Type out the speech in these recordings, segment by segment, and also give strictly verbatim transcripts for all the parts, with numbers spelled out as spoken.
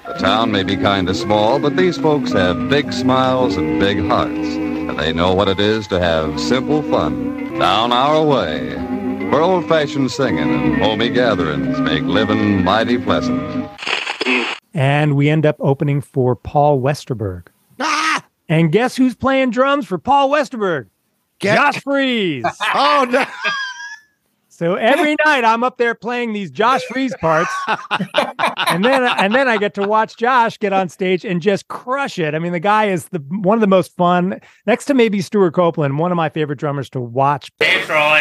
The town may be kind of small, but these folks have big smiles and big hearts, and they know what it is to have simple fun down our way, where old-fashioned singing and homey gatherings make living mighty pleasant. And we end up opening for Paul Westerberg. Ah! And guess who's playing drums for Paul Westerberg? Get- Josh Freese. Oh, no. So every night I'm up there playing these Josh Freese parts, and then and then I get to watch Josh get on stage and just crush it. I mean, the guy is the one of the most fun, next to maybe Stuart Copeland, one of my favorite drummers to watch. Hey, trolling.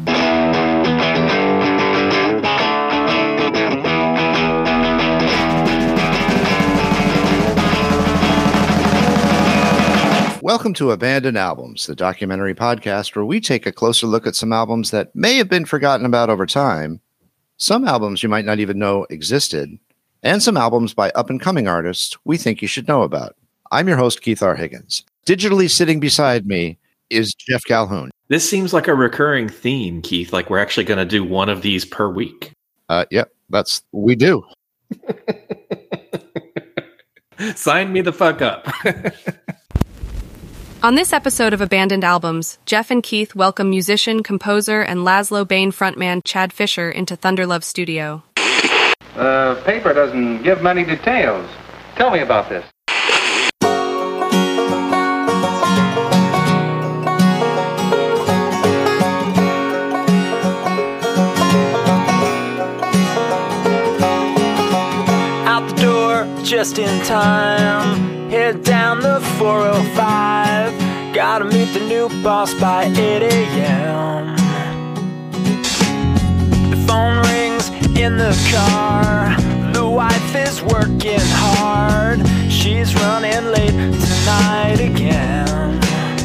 Welcome to Abandoned Albums, the documentary podcast where we take a closer look at some albums that may have been forgotten about over time, some albums you might not even know existed, and some albums by up-and-coming artists we think you should know about. I'm your host, Keith R. Higgins. Digitally sitting beside me is Jeff Calhoun. This seems like a recurring theme, Keith, like we're actually going to do one of these per week. Uh, yep, that's we do. Sign me the fuck up. On this episode of Abandoned Albums, Jeff and Keith welcome musician, composer, and Laszlo Bane frontman Chad Fisher into Thunderlove Studio. The paper doesn't give many details. Tell me about this. Out the door, just in time. Head down the four oh five. Gotta meet the new boss by eight a.m. The phone rings in the car. The wife is working hard. She's running late tonight again.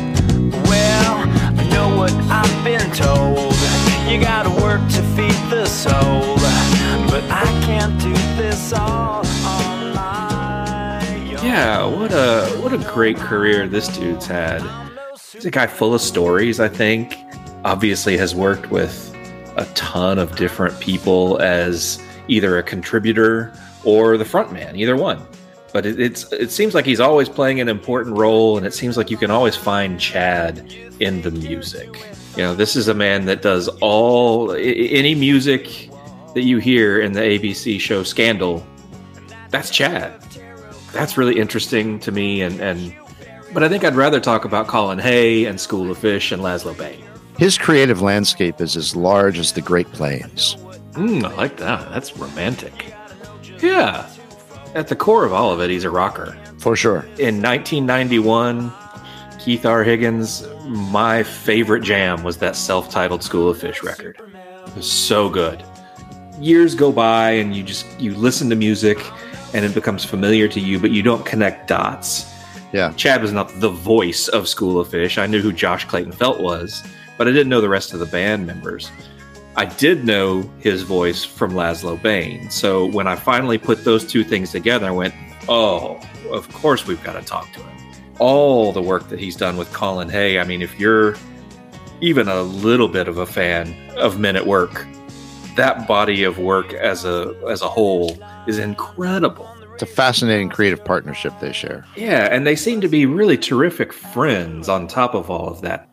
Well, I know what I've been told. You gotta work to feed the soul. But I can't do this all on my own. Yeah, what a what a great career this dude's had. He's a guy full of stories, I think. Obviously has worked with a ton of different people as either a contributor or the frontman, either one. But it, it's it seems like he's always playing an important role, and it seems like you can always find Chad in the music. You know, this is a man that does all any music that you hear in the A B C show Scandal. That's Chad. That's really interesting to me, and, and but I think I'd rather talk about Colin Hay and School of Fish and Laszlo Bane. His creative landscape is as large as the Great Plains. Mm, I like that. That's romantic. Yeah. At the core of all of it, he's a rocker. For sure. In nineteen ninety-one, Keith R. Higgins, my favorite jam was that self-titled School of Fish record. It was so good. Years go by and you just you listen to music and it becomes familiar to you, but you don't connect dots. Yeah. Chad was not the voice of School of Fish. I knew who Josh Clayton Felt was, but I didn't know the rest of the band members. I did know his voice from Laszlo Bane. So when I finally put those two things together, I went, oh, of course we've got to talk to him. All the work that he's done with Colin Hay. I mean, if you're even a little bit of a fan of Men at Work, that body of work as a as a whole is incredible. It's a fascinating creative partnership they share. Yeah, and they seem to be really terrific friends on top of all of that.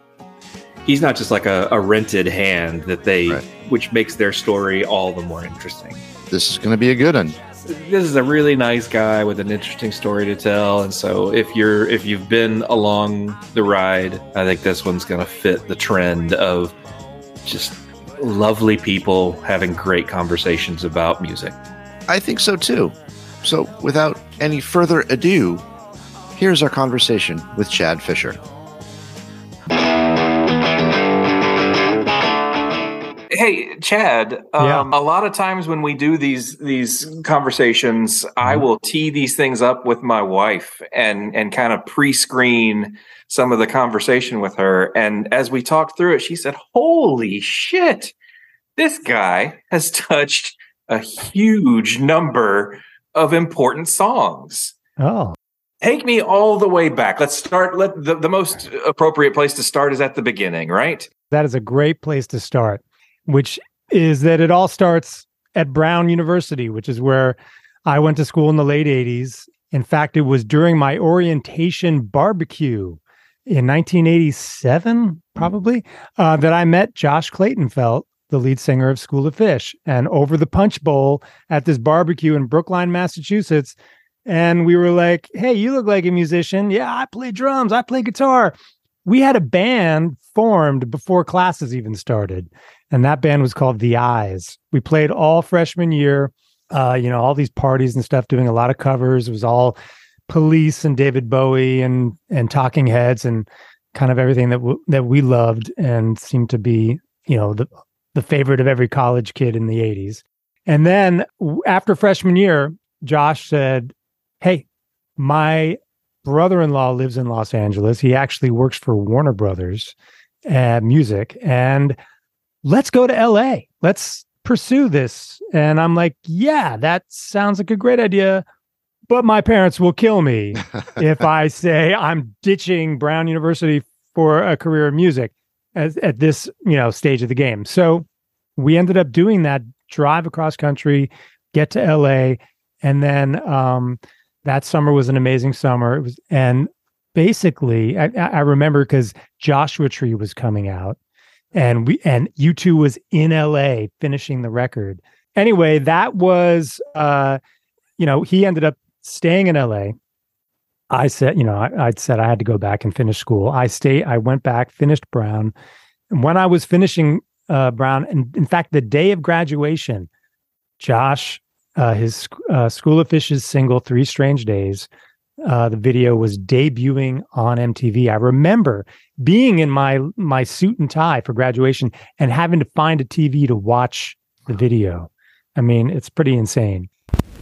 He's not just like a, a rented hand that they, right. which makes their story all the more interesting. This is going to be a good one. This is a really nice guy with an interesting story to tell, and so if you're if you've been along the ride, I think this one's going to fit the trend of just lovely people having great conversations about music. I think so too. So without any further ado, here's our conversation with Chad Fisher. Hey, Chad, um, Yeah. a lot of times when we do these these conversations, I will tee these things up with my wife and and kind of pre-screen some of the conversation with her. And as we talked through it, she said, holy shit, this guy has touched a huge number of important songs. Oh, Take me all the way back. Let's start. Let the, the most appropriate place to start is at the beginning, right? that is a great place to start, which is that it all starts at Brown University, which is where I went to school in the late eighties. In fact, it was during my orientation barbecue in nineteen eighty-seven, probably, uh, that I met Josh Clayton-Felt, the lead singer of School of Fish, and over the punch bowl at this barbecue in Brookline, Massachusetts. And we were like, hey, you look like a musician. Yeah, I play drums. I play guitar. We had a band formed before classes even started. And that band was called The Eyes. We played all freshman year, uh, you know, all these parties and stuff, doing a lot of covers. It was all Police and David Bowie and and Talking Heads and kind of everything that w- that we loved and seemed to be, you know, the the favorite of every college kid in the eighties. And then w- after freshman year, Josh said, hey, my brother-in-law lives in Los Angeles. He actually works for Warner Brothers uh, Music, and let's go to L A. Let's pursue this. And I'm like, yeah, that sounds like a great idea. But my parents will kill me if I say I'm ditching Brown University for a career in music as, at this, you know, stage of the game. So we ended up doing that, drive across country, get to L A, and then um, that summer was an amazing summer. It was, and basically, I, I remember because Joshua Tree was coming out, and we and U two was in L A finishing the record. Anyway, that was, uh, you know, he ended up staying in L A. I said, you know, I, I'd said I had to go back and finish school. I stay. I went back, finished Brown. And when I was finishing uh, Brown, and in fact, the day of graduation, Josh, uh, his uh, School of Fish's single "Three Strange Days," uh, the video was debuting on M T V. I remember being in my my suit and tie for graduation and having to find a T V to watch the video. I mean, it's pretty insane.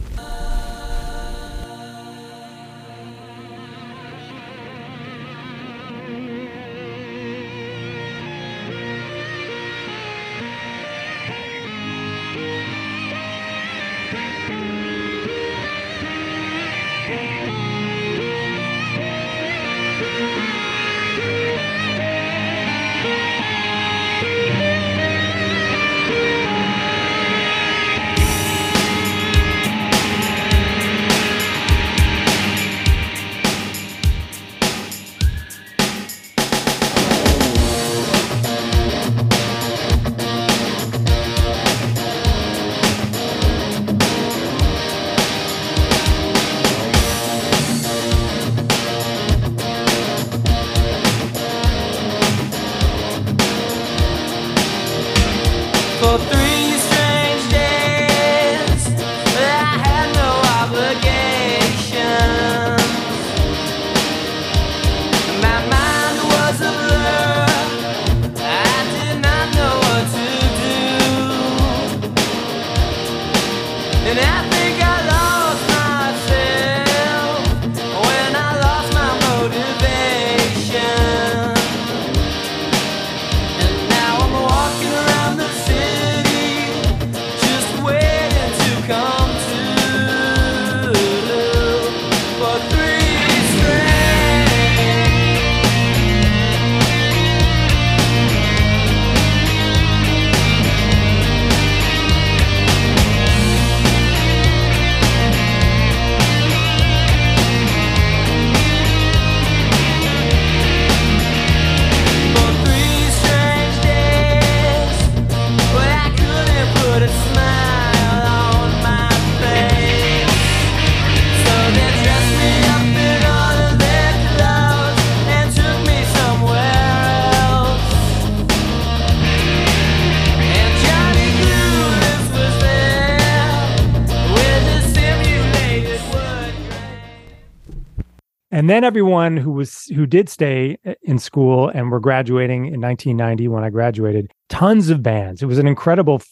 And then everyone who was who did stay in school and were graduating in nineteen ninety when I graduated, tons of bands. It was an incredible f-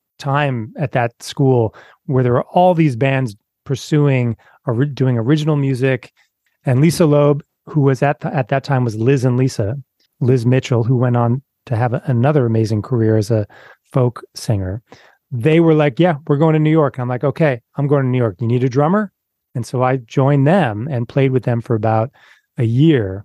time at that school where there were all these bands pursuing or doing original music. And Lisa Loeb, who was at the, at that time was Liz and Lisa, Liz Mitchell, who went on to have a, another amazing career as a folk singer. They were like, "Yeah, we're going to New York." And I'm like, "Okay, I'm going to New York. You need a drummer?" And so I joined them and played with them for about a year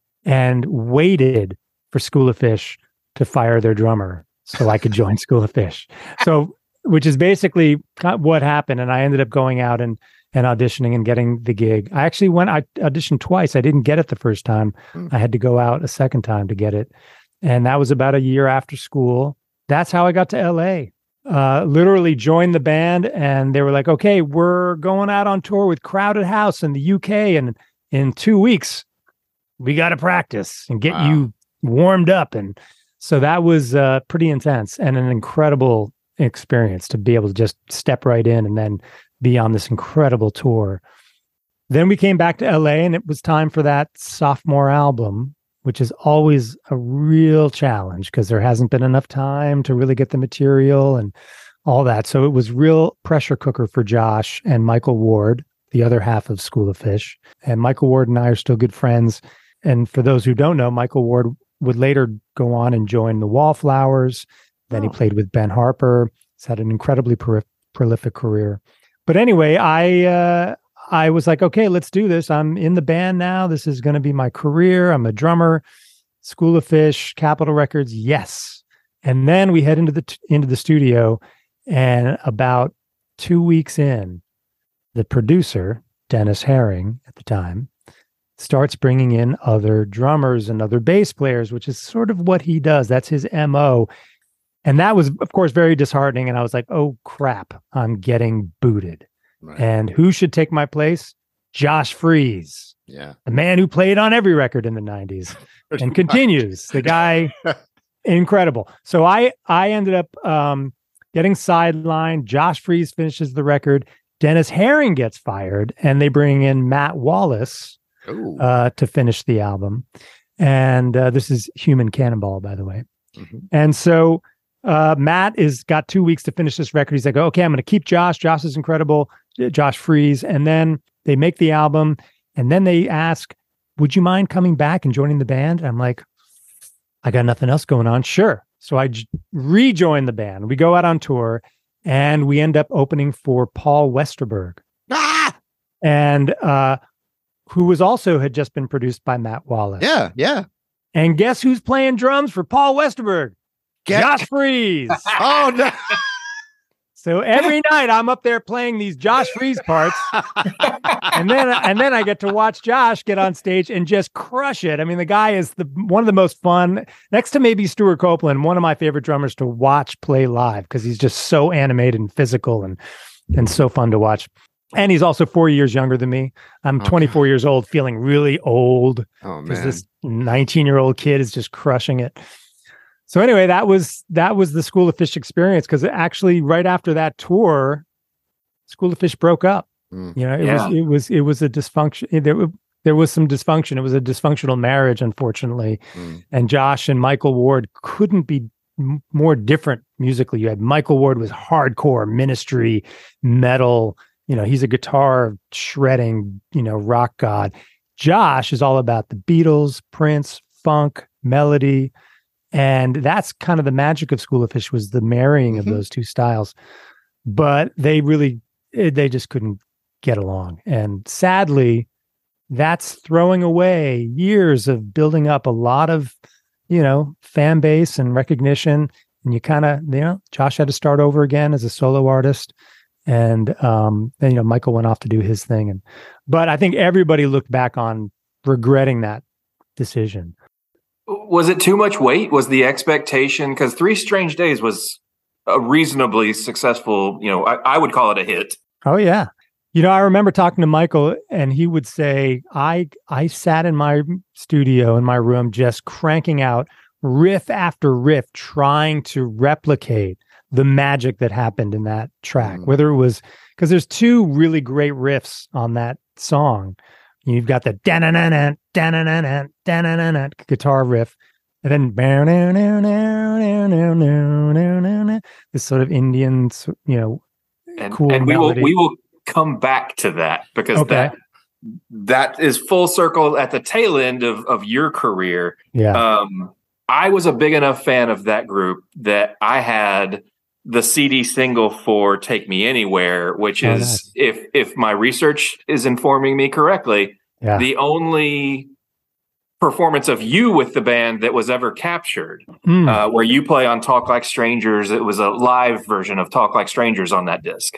and waited for School of Fish to fire their drummer so I could join School of Fish. So which is basically what happened. And I ended up going out and and auditioning and getting the gig. I actually went, I auditioned twice. I didn't get it the first time. Mm. I had to go out a second time to get it. And that was about a year after school. That's how I got to L A. Uh, literally joined the band, and they were like, okay, we're going out on tour with Crowded House in the U K. And in two weeks, we got to practice and get wow. you warmed up. And so that was uh, pretty intense and an incredible experience to be able to just step right in and then be on this incredible tour. Then we came back to L A, and it was time for that sophomore album, which is always a real challenge because there hasn't been enough time to really get the material and all that. So it was real pressure cooker for Josh and Michael Ward, the other half of School of Fish. And Michael Ward and I are still good friends. And for those who don't know, Michael Ward would later go on and join the Wallflowers. Then oh. he played with Ben Harper. He's had an incredibly pro- prolific career. But anyway, I uh, I was like, okay, let's do this. I'm in the band now. This is going to be my career. I'm a drummer. School of Fish, Capitol Records, yes. And then we head into the t- into the studio, and about two weeks in, the producer, Dennis Herring at the time, starts bringing in other drummers and other bass players, which is sort of what he does. That's his M O. And that was, of course, very disheartening. And I was like, oh, crap, I'm getting booted. Right. And who should take my place? Josh Freese. Yeah. The man who played on every record in the nineties and continues. The guy, incredible. So I, I ended up um, getting sidelined. Josh Freese finishes the record. Dennis Herring gets fired, and they bring in Matt Wallace uh, to finish the album. And uh, this is Human Cannonball, by the way. Mm-hmm. And so Uh, Matt is got two weeks to finish this record. He's like, okay, I'm going to keep Josh. Josh is incredible. Josh Freese. And then they make the album. And then they ask, would you mind coming back and joining the band? And I'm like, I got nothing else going on. Sure. So I j- rejoin the band. We go out on tour, and we end up opening for Paul Westerberg. Ah! And uh, who was also had just been produced by Matt Wallace. Yeah, yeah. And guess who's playing drums for Paul Westerberg? Get- Josh Freese. Oh, no. So every night I'm up there playing these Josh Freese parts. and then and then I get to watch Josh get on stage and just crush it. I mean, the guy is the one of the most fun, next to maybe Stuart Copeland, one of my favorite drummers to watch play live because he's just so animated and physical and and so fun to watch. And he's also four years younger than me. I'm okay. twenty-four years old, feeling really old. Oh, because man. This nineteen-year-old kid is just crushing it. So anyway, that was that was the School of Fish experience, because actually right after that tour, School of Fish broke up. Mm. You know, it yeah. was it was it was a dysfunction. There, there was some dysfunction. It was a dysfunctional marriage, unfortunately. Mm. And Josh and Michael Ward couldn't be m- more different musically. You had Michael Ward was hardcore Ministry, metal. You know, he's a guitar shredding, you know, rock god. Josh is all about the Beatles, Prince, funk, melody. And that's kind of the magic of School of Fish, was the marrying mm-hmm. of those two styles. But they really, they just couldn't get along. And sadly, that's throwing away years of building up a lot of, you know, fan base and recognition. And you kind of, you know, Josh had to start over again as a solo artist. And um, then, you know, Michael went off to do his thing. And but I think everybody looked back on regretting that decision. Was it too much weight? Was the expectation, because Three Strange Days was a reasonably successful, you know, I, I would call it a hit. Oh, yeah. You know, I remember talking to Michael, and he would say, I I sat in my studio in my room just cranking out riff after riff, trying to replicate the magic that happened in that track, mm. whether it was, because there's two really great riffs on that song. You've got the da-na-na-na, da-na-na-na, da-na-na-na guitar riff, and then this sort of Indian, you know, and, cool and we melody. will we will come back to that, because okay. that that is full circle at the tail end of of your career. Yeah, um, I was a big enough fan of that group that I had the C D single for Take Me Anywhere, which oh, is, nice. if if my research is informing me correctly, yeah. the only performance of you with the band that was ever captured, Mm. uh, where you play on Talk Like Strangers. It was a live version of Talk Like Strangers on that disc.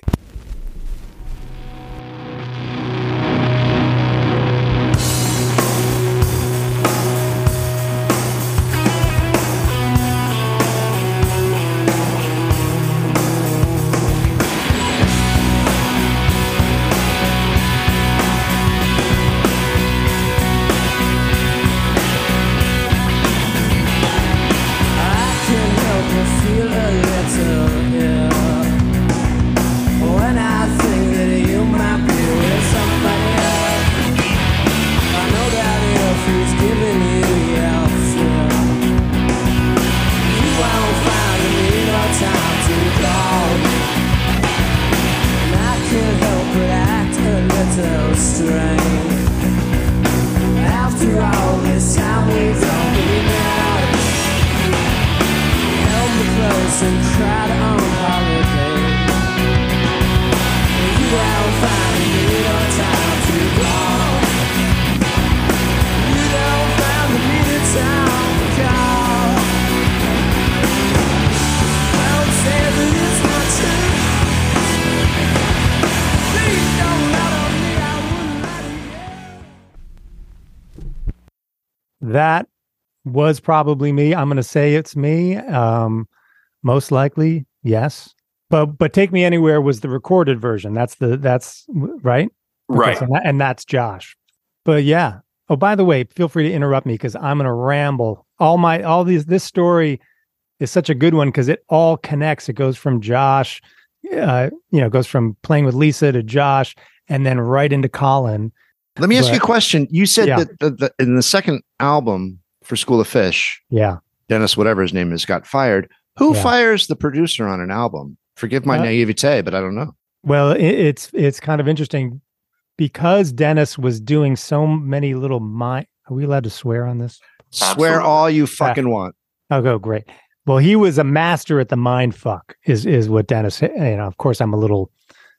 That was probably me. I'm going to say it's me. Um, most likely, yes. But but Take Me Anywhere was the recorded version. That's the that's right, Right. Okay, so that, and that's Josh. But yeah. Oh, by the way, feel free to interrupt me because I'm going to ramble. All my all these this story is such a good one because it all connects. It goes from Josh, uh, you know, goes from playing with Lisa to Josh, and then right into Colin. Let me ask But- you a question. You said Yeah. that the, the, in the second album for School of Fish, Yeah. Dennis, whatever his name is, got fired. Who Yeah. fires the producer on an album? Forgive my Uh, naivete, but I don't know. Well, it, it's it's kind of interesting because Dennis was doing so many little mind. Are we allowed to swear on this? Swear Absolutely. all you fucking want. Oh, go great. Well, he was a master at the mind fuck. Is is what Dennis. You know, of course, I'm a little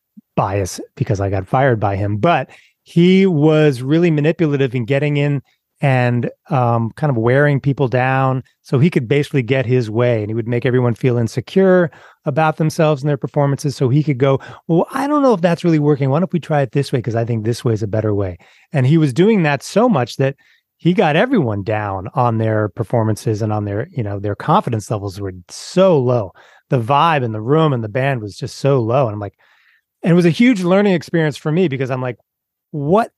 biased because I got fired by him, but he was really manipulative in getting in and um, kind of wearing people down so he could basically get his way, and he would make everyone feel insecure about themselves and their performances so he could go, well, I don't know if that's really working. Why don't we try it this way? Because I think this way is a better way. And he was doing that so much that he got everyone down on their performances and on their, you know, their confidence levels were so low. The vibe in the room and the band was just so low. And I'm like, and it was a huge learning experience for me because I'm like, what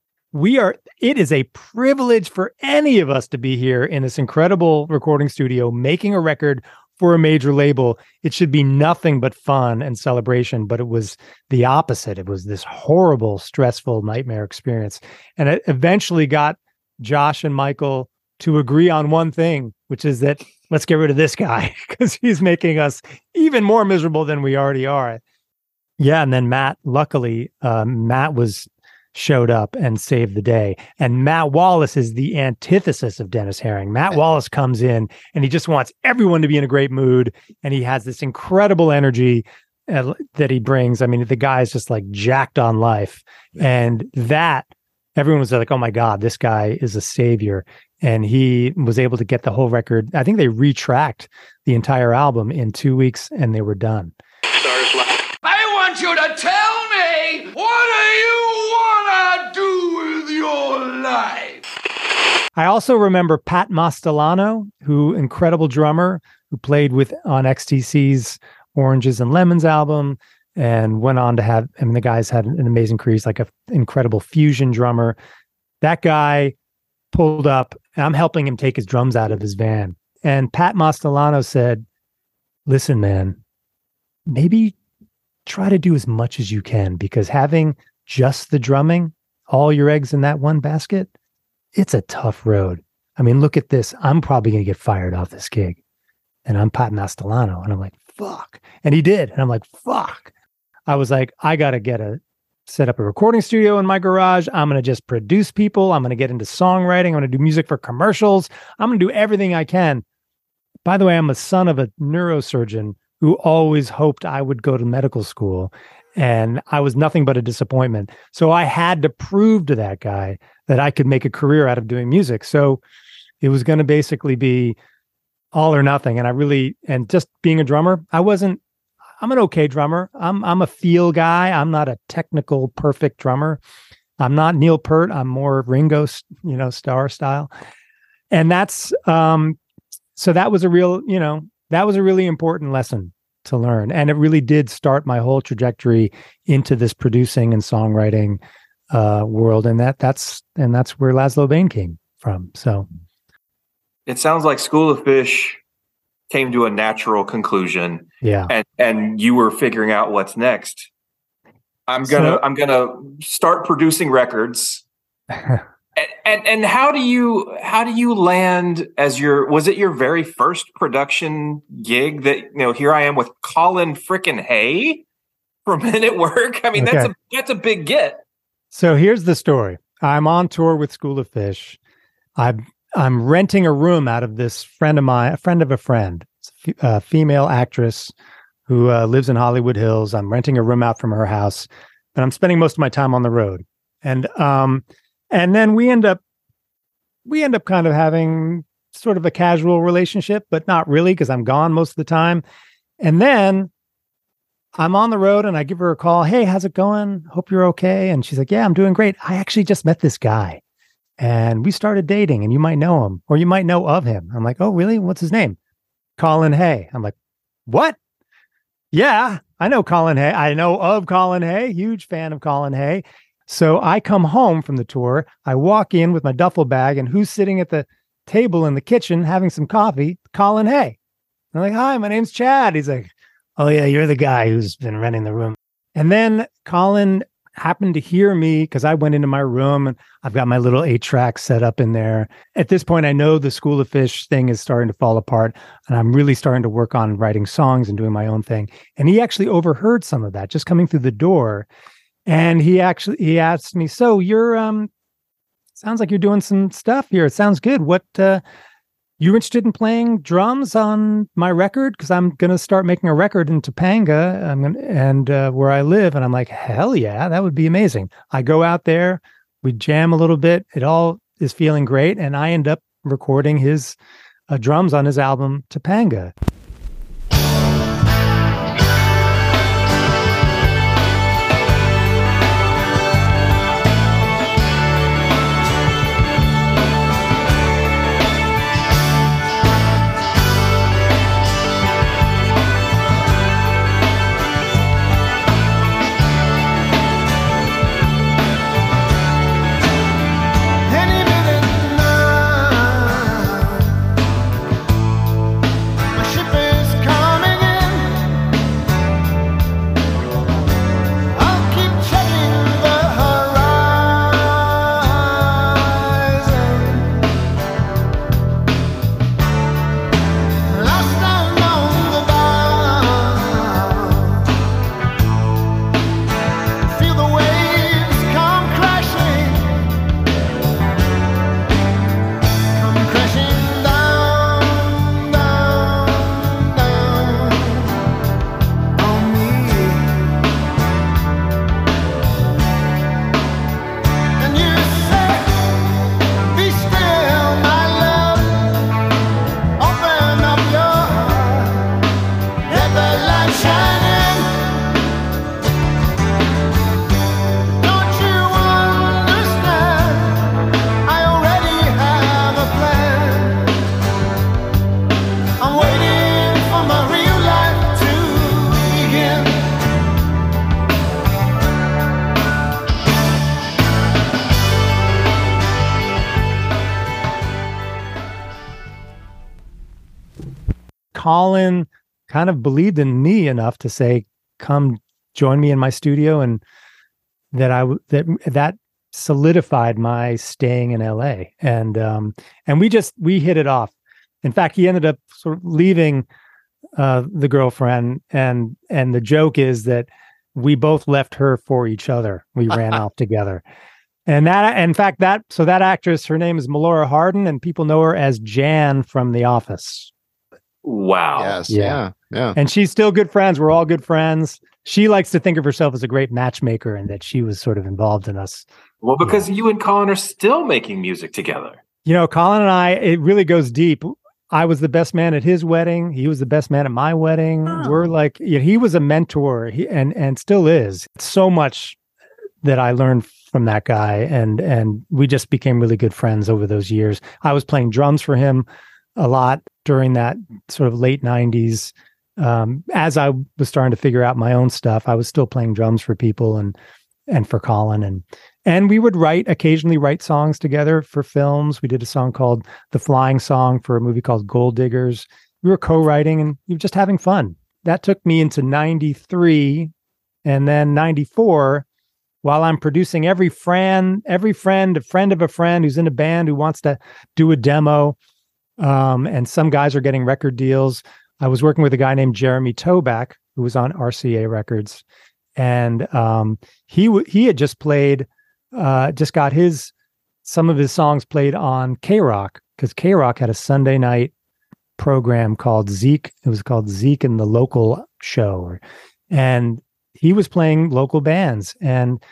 we are, it is a privilege for any of us to be here in this incredible recording studio, making a record for a major label. It should be nothing but fun and celebration, but it was the opposite. It was this horrible, stressful nightmare experience. And it eventually got Josh and Michael to agree on one thing, which is that let's get rid of this guy because he's making us even more miserable than we already are. Yeah. And then Matt, luckily, uh, Matt was showed up and saved the day. And Matt Wallace is the antithesis of Dennis Herring. Matt Wallace comes in and he just wants everyone to be in a great mood. And he has this incredible energy uh, that he brings. I mean, the guy's just like jacked on life. And that everyone was like, oh my God, this guy is a savior. And he was able to get the whole record. I think they retracked the entire album in two weeks and they were done. I want you to tell me, what do you want to do with your life? I also remember Pat Mastelano, who incredible drummer, who played with on X T C's Oranges and Lemons album and went on to have, I mean, the guy's had an amazing career. He's like an incredible fusion drummer. That guy pulled up, and I'm helping him take his drums out of his van. And Pat Mastelano said, listen, man, maybe try to do as much as you can, because having just the drumming, all your eggs in that one basket, it's a tough road. I mean, look at this. I'm probably going to get fired off this gig. And I'm Pat Mastelano. And I'm like, fuck. And he did. And I'm like, fuck. I was like, I got to get a, set up a recording studio in my garage. I'm going to just produce people. I'm going to get into songwriting. I'm going to do music for commercials. I'm going to do everything I can. By the way, I'm a son of a neurosurgeon who always hoped I would go to medical school. And I was nothing but a disappointment. So I had to prove to that guy that I could make a career out of doing music. So it was going to basically be all or nothing. And I really, and just being a drummer, I wasn't, I'm an okay drummer. I'm, I'm a feel guy. I'm not a technical, perfect drummer. I'm not Neil Peart. I'm more Ringo, you know, Starr style. And that's, um, so that was a real, you know, that was a really important lesson to learn. And it really did start my whole trajectory into this producing and songwriting uh, world. And that that's, and that's where Laszlo Bain came from. So it sounds like School of Fish came to a natural conclusion. Yeah. And, and you were figuring out what's next. I'm going to, So, I'm going to start producing records. and, and, and how do you, how do you land as your, was it your very first production gig that, you know, here I am with Colin frickin' Hay from Men at Work? I mean, Okay. that's a, that's a big get. So here's the story. I'm on tour with School of Fish. I'm I'm renting a room out of this friend of mine, a friend of a friend, a female actress who uh, lives in Hollywood Hills. I'm renting a room out from her house, and I'm spending most of my time on the road. And um, and then we end up we end up kind of having sort of a casual relationship, but not really because I'm gone most of the time. And then I'm on the road and I give her a call. Hey, how's it going? Hope you're okay. And she's like, yeah, I'm doing great. I actually just met this guy and we started dating and you might know him or you might know of him. I'm like, oh, really? What's his name? Colin Hay. I'm like, what? Yeah, I know Colin Hay. I know of Colin Hay. Huge fan of Colin Hay. So I come home from the tour. I walk in with my duffel bag and who's sitting at the table in the kitchen having some coffee? Colin Hay. I'm like, hi, my name's Chad. He's like, oh yeah, you're the guy who's been renting the room. And then Colin happened to hear me because I went into my room and I've got my little eight track set up in there. At this point, I know the School of Fish thing is starting to fall apart and I'm really starting to work on writing songs and doing my own thing. And he actually overheard some of that just coming through the door. And he actually, he asked me, so you're, um, sounds like you're doing some stuff here. It sounds good. What, uh, you interested in playing drums on my record? Because I'm going to start making a record in Topanga I'm gonna, and uh, where I live. And I'm like, hell yeah, that would be amazing. I go out there, we jam a little bit. It all is feeling great. And I end up recording his uh, drums on his album, Topanga. Colin kind of believed in me enough to say, come join me in my studio. And that I, that, that solidified my staying in L A. And, um, and we just, we hit it off. In fact, he ended up sort of leaving, uh, the girlfriend. And, and the joke is that we both left her for each other. We ran off together. And that, in fact, that, so that actress, her name is Melora Hardin and people know her as Jan from The Office. Wow. Yes. Yeah. Yeah. Yeah. And she's still good friends. We're all good friends. she likes to think of herself as a great matchmaker and that she was sort of involved in us. Well, because you, know. you and Colin are still making music together. You know, Colin and I, it really goes deep. I was the best man at his wedding. He was the best man at my wedding. Oh. We're like, you know, he was a mentor he, and and still is. So much that I learned from that guy, and and we just became really good friends over those years. I was playing drums for him a lot during that sort of late nineties. Um, as I was starting to figure out my own stuff, I was still playing drums for people and and for Colin, and and we would write occasionally write songs together for films. We did a song called The Flying Song for a movie called Gold Diggers. We were co-writing and we were just having fun. That took me into ninety-three, and then ninety-four. While I'm producing every friend, every friend, a friend of a friend who's in a band who wants to do a demo, um, and some guys are getting record deals. I was working with a guy named Jeremy Toback, who was on R C A Records, and um, he w- he had just played, uh, just got his some of his songs played on K-Rock, because K-Rock had a Sunday night program called Zeke. It was called Zeke and the Local Show, and he was playing local bands. And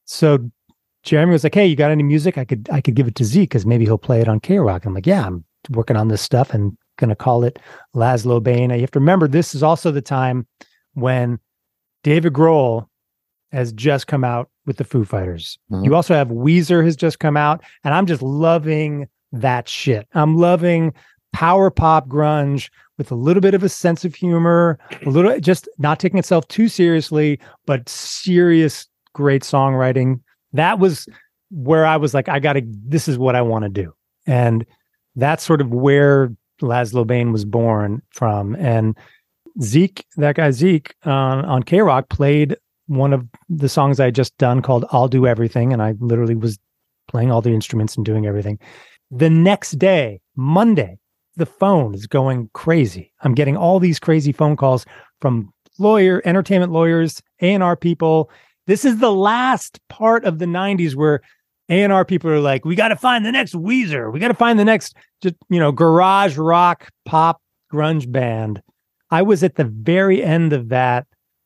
so Jeremy was like, hey, you got any music? I could, I could give it to Zeke because maybe he'll play it on K-Rock. I'm like, yeah, I'm working on this stuff and going to call it Laszlo Bane. You have to remember, this is also the time when David Grohl has just come out with the Foo Fighters. Mm-hmm. You also have Weezer has just come out, and I'm just loving that shit. I'm loving power pop grunge with a little bit of a sense of humor, a little, just not taking itself too seriously, but serious, great songwriting. That was where I was like, I got to, this is what I want to do. And that's sort of where Laszlo Bane was born from. And Zeke, that guy Zeke uh, on K-Rock played one of the songs I had just done called I'll Do Everything. And I literally was playing all the instruments and doing everything. The next day, Monday, the phone is going crazy. I'm getting all these crazy phone calls from lawyer, entertainment lawyers, A and R people. This is the last part of the nineties where A and R people are like, we got to find the next Weezer. We got to find the next, just, you know, garage rock, pop, grunge band. I was at the very end of that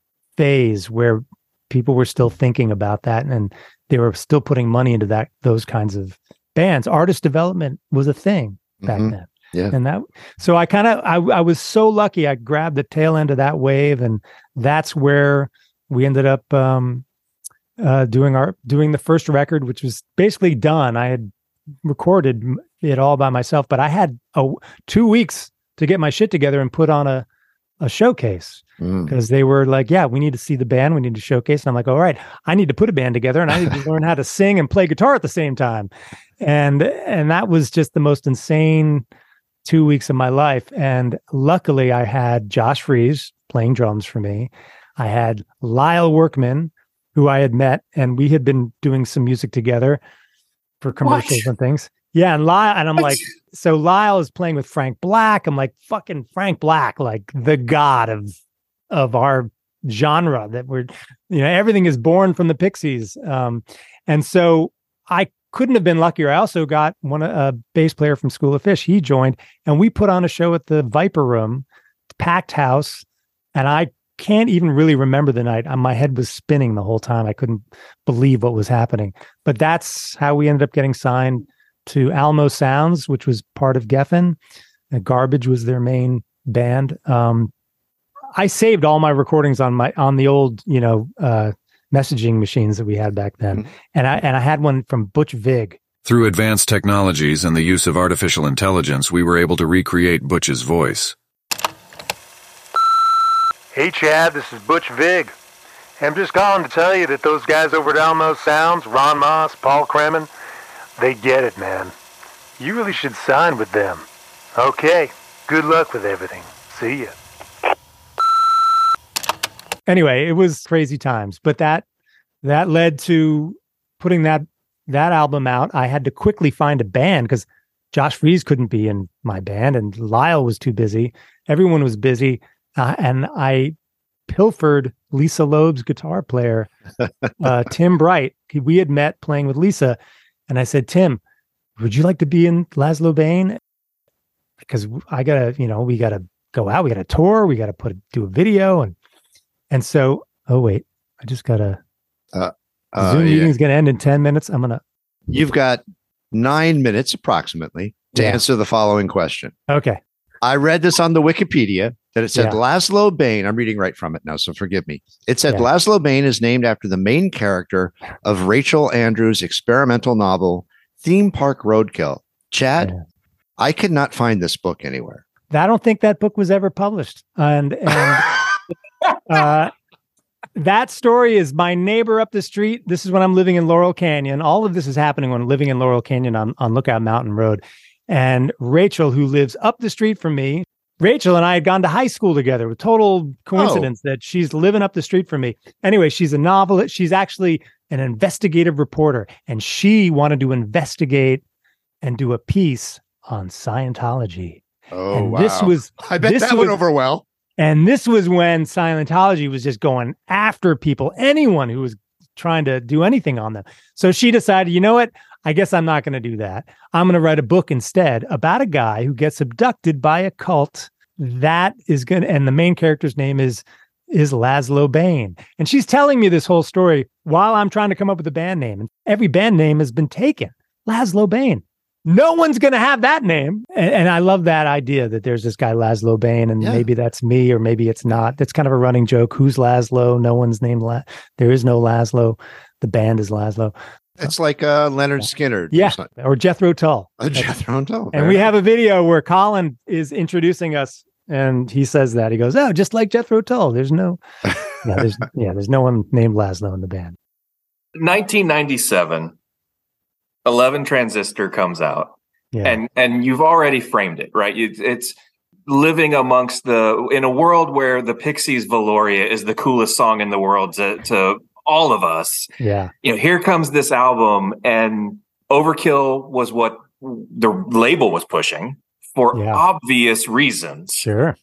phase where people were still thinking about that, and they were still putting money into that, those kinds of bands. Artist development was a thing back mm-hmm. then. Yeah. And that, so I kind of, I, I was so lucky. I grabbed the tail end of that wave, and that's where we ended up um, uh, doing our, doing the first record, which was basically done. I had recorded it all by myself, but I had a, two weeks to get my shit together and put on a, a showcase, because mm. they were like, yeah, we need to see the band. We need to showcase. And I'm like, all right, I need to put a band together, and I need to learn how to sing and play guitar at the same time. And, and that was just the most insane two weeks of my life. And luckily I had Josh Freese playing drums for me. I had Lyle Workman, who I had met, and we had been doing some music together for commercials what? and things. Yeah. And Lyle, and I'm what? like, so Lyle is playing with Frank Black. I'm like, fucking Frank Black, like the god of, of our genre, that we're, you know, everything is born from the Pixies. Um, and so I couldn't have been luckier. I also got one a bass player from School of Fish. He joined, and we put on a show at the Viper Room, packed house. And I can't even really remember the night. My head was spinning the whole time. I couldn't believe what was happening. But that's how we ended up getting signed to Alamo Sounds, which was part of Geffen. Uh, Garbage was their main band. Um, I saved all my recordings on my on the old, you know, uh, messaging machines that we had back then. Mm-hmm. And I and I had one from Butch Vig. Through advanced technologies and the use of artificial intelligence, we were able to recreate Butch's voice. Hey Chad, this is Butch Vig. I'm just calling to tell you that those guys over at Alamo Sounds, Ron Moss, Paul Kremen, they get it, man. You really should sign with them. Okay, good luck with everything. See ya. Anyway, it was crazy times, but that that led to putting that that album out. I had to quickly find a band because Josh Freese couldn't be in my band, and Lyle was too busy. Everyone was busy, uh, and I pilfered Lisa Loeb's guitar player, uh, Tim Bright. He, we had met playing with Lisa, and I said, Tim, would you like to be in Laszlo Bane? Because I gotta, you know, we gotta go out, we gotta tour, we gotta put do a video, and And so Oh, wait. I just got to. Uh, the uh, Zoom yeah. meeting's going to end in ten minutes. I'm going to. You've got nine minutes approximately to Yeah. answer the following question. Okay. I read this on the Wikipedia that it said Yeah. Laszlo Bain. I'm reading right from it now, so forgive me. It said Yeah. Laszlo Bain is named after the main character of Rachel Andrews' experimental novel, Theme Park Roadkill. Chad, Yeah. I could not find this book anywhere. I don't think that book was ever published. And, and uh, that story is my neighbor up the street. This is when I'm living in Laurel Canyon. All of this is happening when I'm living in Laurel Canyon on, on Lookout Mountain Road. And Rachel, who lives up the street from me, Rachel and I had gone to high school together. With total coincidence Oh. that she's living up the street from me. Anyway, she's a novelist. She's actually an investigative reporter, and she wanted to investigate and do a piece on Scientology. Oh, and wow. this was I bet this that was, went over well. And this was when Scientology was just going after people, anyone who was trying to do anything on them. So she decided, you know what? I guess I'm not going to do that. I'm going to write a book instead about a guy who gets abducted by a cult that is going to, and the main character's name is, is Laszlo Bain. And she's telling me this whole story while I'm trying to come up with a band name. And every band name has been taken. Laszlo Bain. No one's going to have that name. And, and I love that idea that there's this guy, Laszlo Bain, and Yeah. maybe that's me or maybe it's not. That's kind of a running joke. Who's Laszlo? No one's named La- There is no Laszlo. The band is Laszlo. It's like uh, Leonard Skinner. Yeah. Or Jethro Tull. A Jethro Tull. And we have a video where Colin is introducing us and he says that. He goes, oh, just like Jethro Tull. There's no, yeah, there's, yeah, there's no one named Laszlo in the band. nineteen ninety-seven, eleven Transistor comes out. Yeah. And and you've already framed it, right? It's, it's living amongst the, in a world where the Pixies' Valoria is the coolest song in the world to, to all of us. Yeah. You know, here comes this album, and Overkill was what the label was pushing for Yeah. obvious reasons. Sure.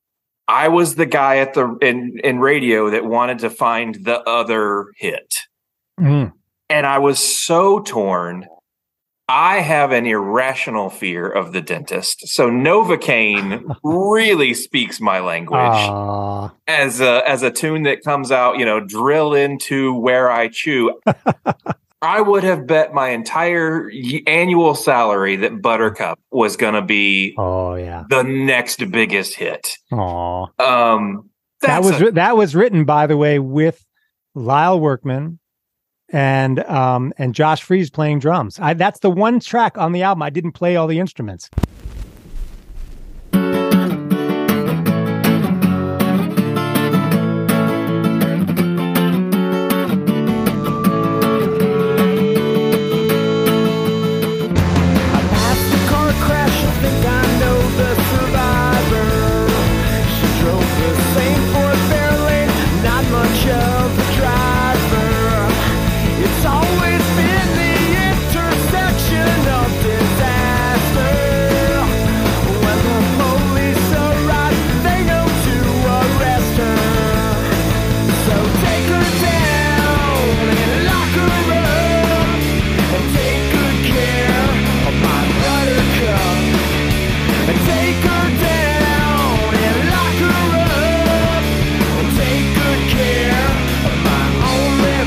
I was the guy at the in, in radio that wanted to find the other hit. Mm. And I was so torn. I have an irrational fear of the dentist. So Novocaine really speaks my language. Aw. As a as a tune that comes out, you know, drill into where I chew. I would have bet my entire y- annual salary that Buttercup was going to be Oh yeah. the next biggest hit. Aw. Um, That that's was a- wri- that was written, by the way, with Lyle Workman and um and Josh Freese playing drums. I, that's the one track on the album I didn't play all the instruments. After the car crash, I think I know the survivor. She drove the same Ford Fairlane, not much of a driver. It's always been the intersection of disaster. When the police arrive, they know to arrest her. So take her down and lock her up, and take good care of my Buttercup. And take her down and lock her up, and take good care of my only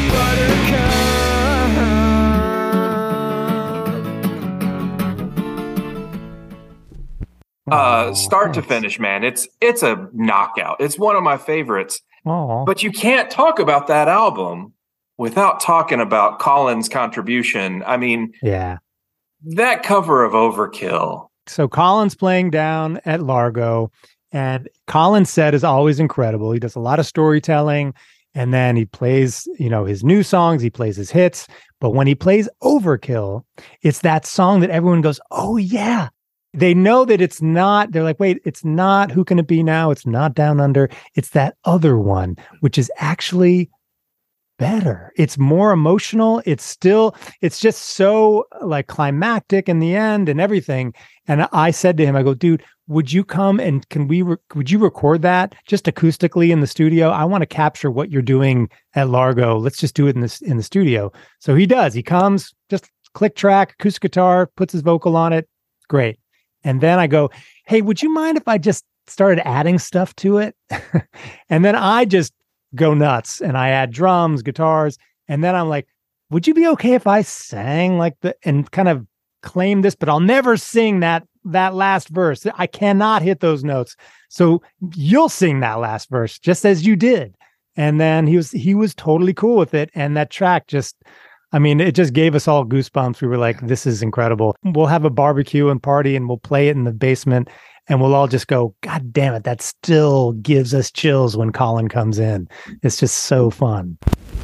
Buttercup. uh, start to finish, man. It's it's a knockout. It's one of my favorites. Oh, But you can't talk about that album without talking about Colin's contribution. I mean, yeah. that cover of Overkill. So Colin's playing down at Largo, and Colin's set is always incredible. He does a lot of storytelling, and then he plays, you know, his new songs, he plays his hits. But when he plays Overkill, it's that song that everyone goes, oh yeah. They know that it's not, they're like, wait, it's not Who Can It Be Now? It's not Down Under. It's that other one, which is actually better. It's more emotional. It's still, it's just so like climactic in the end and everything. And I said to him, I go, dude, would you come and can we, re- would you record that just acoustically in the studio? I want to capture what you're doing at Largo. Let's just do it in this, in the studio. So he does, he comes, just click track, acoustic guitar, puts his vocal on it. Great. And then I go, hey, would you mind if I just started adding stuff to it? And then I just go nuts and I add drums, guitars, and then I'm like, would you be okay if I sang like the and kind of claim this, but I'll never sing that that last verse. I cannot hit those notes. So you'll sing that last verse just as you did. And then he was he was totally cool with it. And that track just, I mean, it just gave us all goosebumps. We were like, this is incredible. We'll have a barbecue and party and we'll play it in the basement and we'll all just go, God damn it, that still gives us chills when Colin comes in. It's just so fun.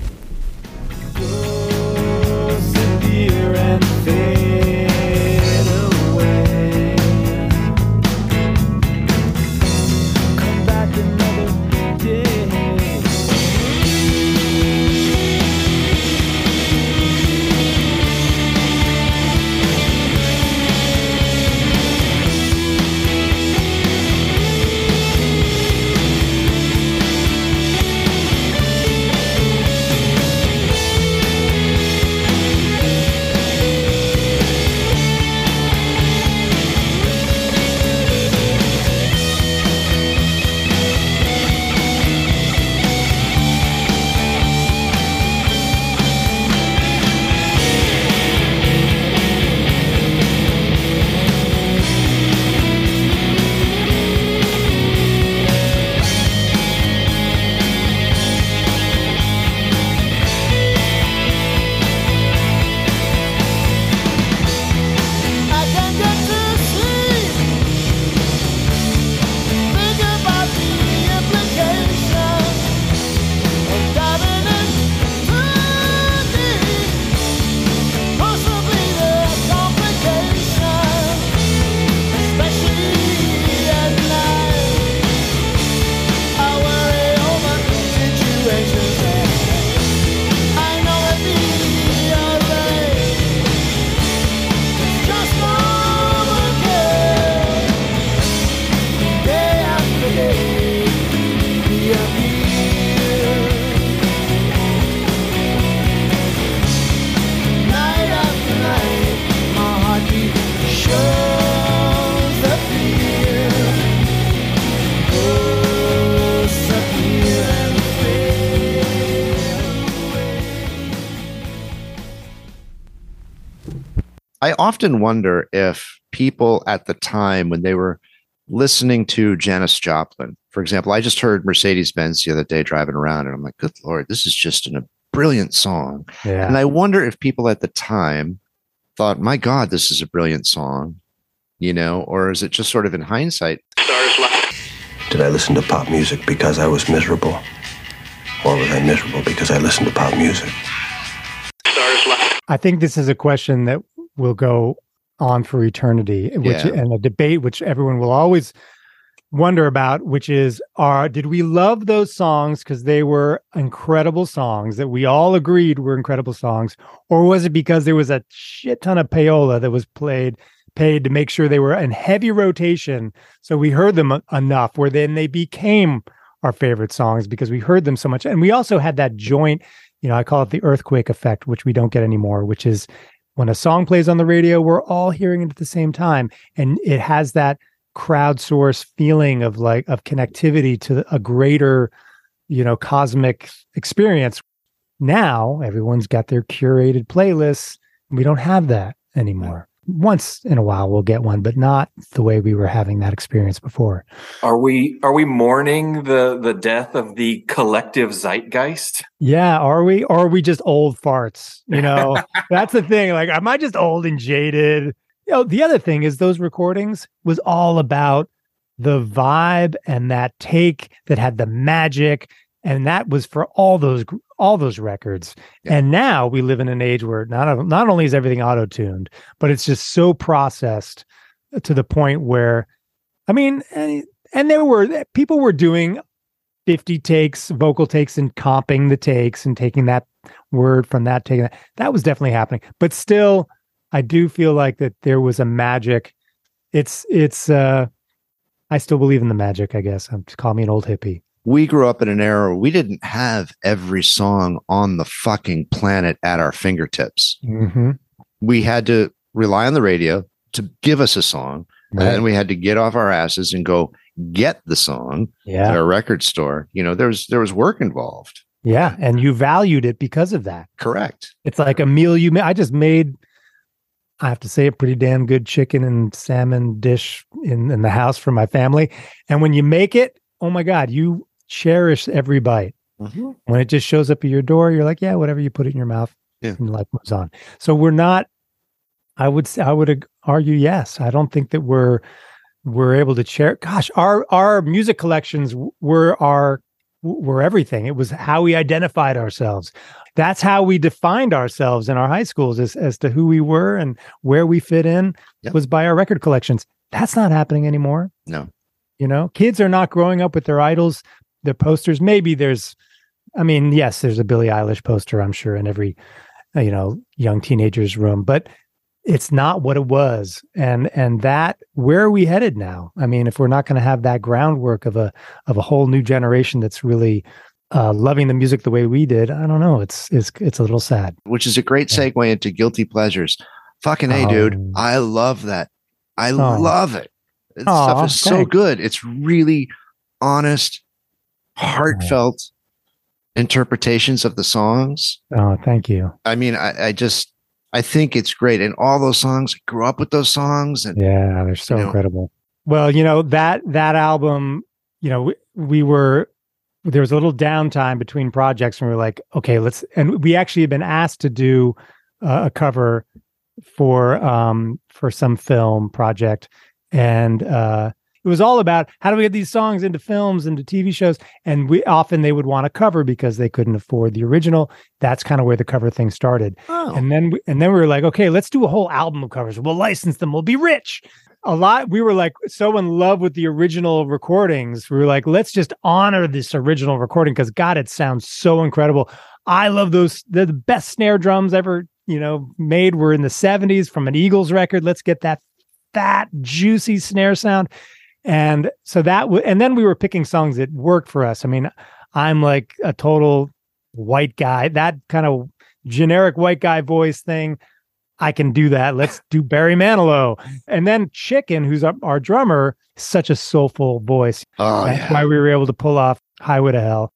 I often wonder if people at the time when they were listening to Janis Joplin, for example, I just heard Mercedes-Benz the other day driving around and I'm like, good Lord, this is just an, a brilliant song. Yeah. And I wonder if people at the time thought, my God, this is a brilliant song, you know, or is it just sort of in hindsight? Did I listen to pop music because I was miserable? Or was I miserable because I listened to pop music? I think this is a question that will go on for eternity, which Yeah. and a debate which everyone will always wonder about, which is, are did we love those songs because they were incredible songs that we all agreed were incredible songs, or was it because there was a shit ton of payola that was played paid to make sure they were in heavy rotation, so we heard them e- enough where then they became our favorite songs because we heard them so much. And we also had that joint, you know, I call it the earthquake effect, which we don't get anymore, which is when a song plays on the radio, we're all hearing it at the same time. And it has that crowdsource feeling of like, of connectivity to a greater, you know, cosmic experience. Now everyone's got their curated playlists. We don't have that anymore. Once in a while we'll get one, but not the way we were having that experience before. Are we are we mourning the the death of the collective zeitgeist? Yeah, are we? Or are we just old farts? You know, that's the thing. Like, am I just old and jaded? You know, the other thing is those recordings was all about the vibe and that take that had the magic, and that was for all those all those records. Yeah. And now we live in an age where not not only is everything auto-tuned, but it's just so processed to the point where, I mean, and, and there were people were doing fifty takes, vocal takes, and comping the takes and taking that word from that, taking that. That was definitely happening. But still, I do feel like that there was a magic. It's, it's, uh, I still believe in the magic, I guess. I'm just call me an old hippie. We grew up in an era where we didn't have every song on the fucking planet at our fingertips. Mm-hmm. We had to rely on the radio to give us a song. And then we had to get off our asses and go get the song Yeah. at a record store. You know, there was there was work involved. Yeah, and you valued it because of that. Correct. It's like a meal you made. I just made, I have to say, a pretty damn good chicken and salmon dish in, in the house for my family. And when you make it, oh my God, you cherish every bite. Mhm. When it just shows up at your door, you're like, yeah, whatever, you put it in your mouth, Yeah. and life moves on. So we're not, I would say, I would ag- argue, yes. I don't think that we're we're able to share. Gosh, our our music collections w- were our were everything. It was how we identified ourselves. That's how we defined ourselves in our high schools as, as to who we were and where we fit in Yep. was by our record collections. That's not happening anymore. No. You know, kids are not growing up with their idols, their posters. Maybe there's, I mean, yes, there's a Billie Eilish poster, I'm sure, in every, uh, you know, young teenager's room, but it's not what it was. And and that, where are we headed now? I mean, if we're not going to have that groundwork of a of a whole new generation that's really uh, loving the music the way we did, I don't know. It's it's it's a little sad. Which is a great segue into guilty pleasures. Fucking A, Oh. dude. I love that. I Oh. love it. This Aw, stuff is so thanks. good. It's really honest, heartfelt interpretations of the songs. Oh, thank you. I mean, I, I just I think it's great. And all those songs, I grew up with those songs. And Yeah, they're so You know. incredible. Well, you know, that that album, you know, we, we were there was a little downtime between projects, and we were like, okay, let's. And we actually had been asked to do uh, a cover for um for some film project, and uh, it was all about how do we get these songs into films, into T V shows, and we often they would want a cover because they couldn't afford the original. That's kind of where the cover thing started. Oh. And then we, and then we were like, okay, let's do a whole album of covers. We'll license them. We'll be rich. A lot. We were like so in love with the original recordings. We were like, let's just honor this original recording because God, it sounds so incredible. I love those. They're the best snare drums ever, you know, made. Were in the seventies from an Eagles record. Let's get that fat, juicy snare sound. And so that, w- and then we were picking songs that worked for us. I mean, I'm like a total white guy, that kind of generic white guy voice thing. I can do that. Let's do Barry Manilow. And then Chicken, who's our, our drummer, such a soulful voice. Oh, That's yeah. why we were able to pull off Highway to Hell.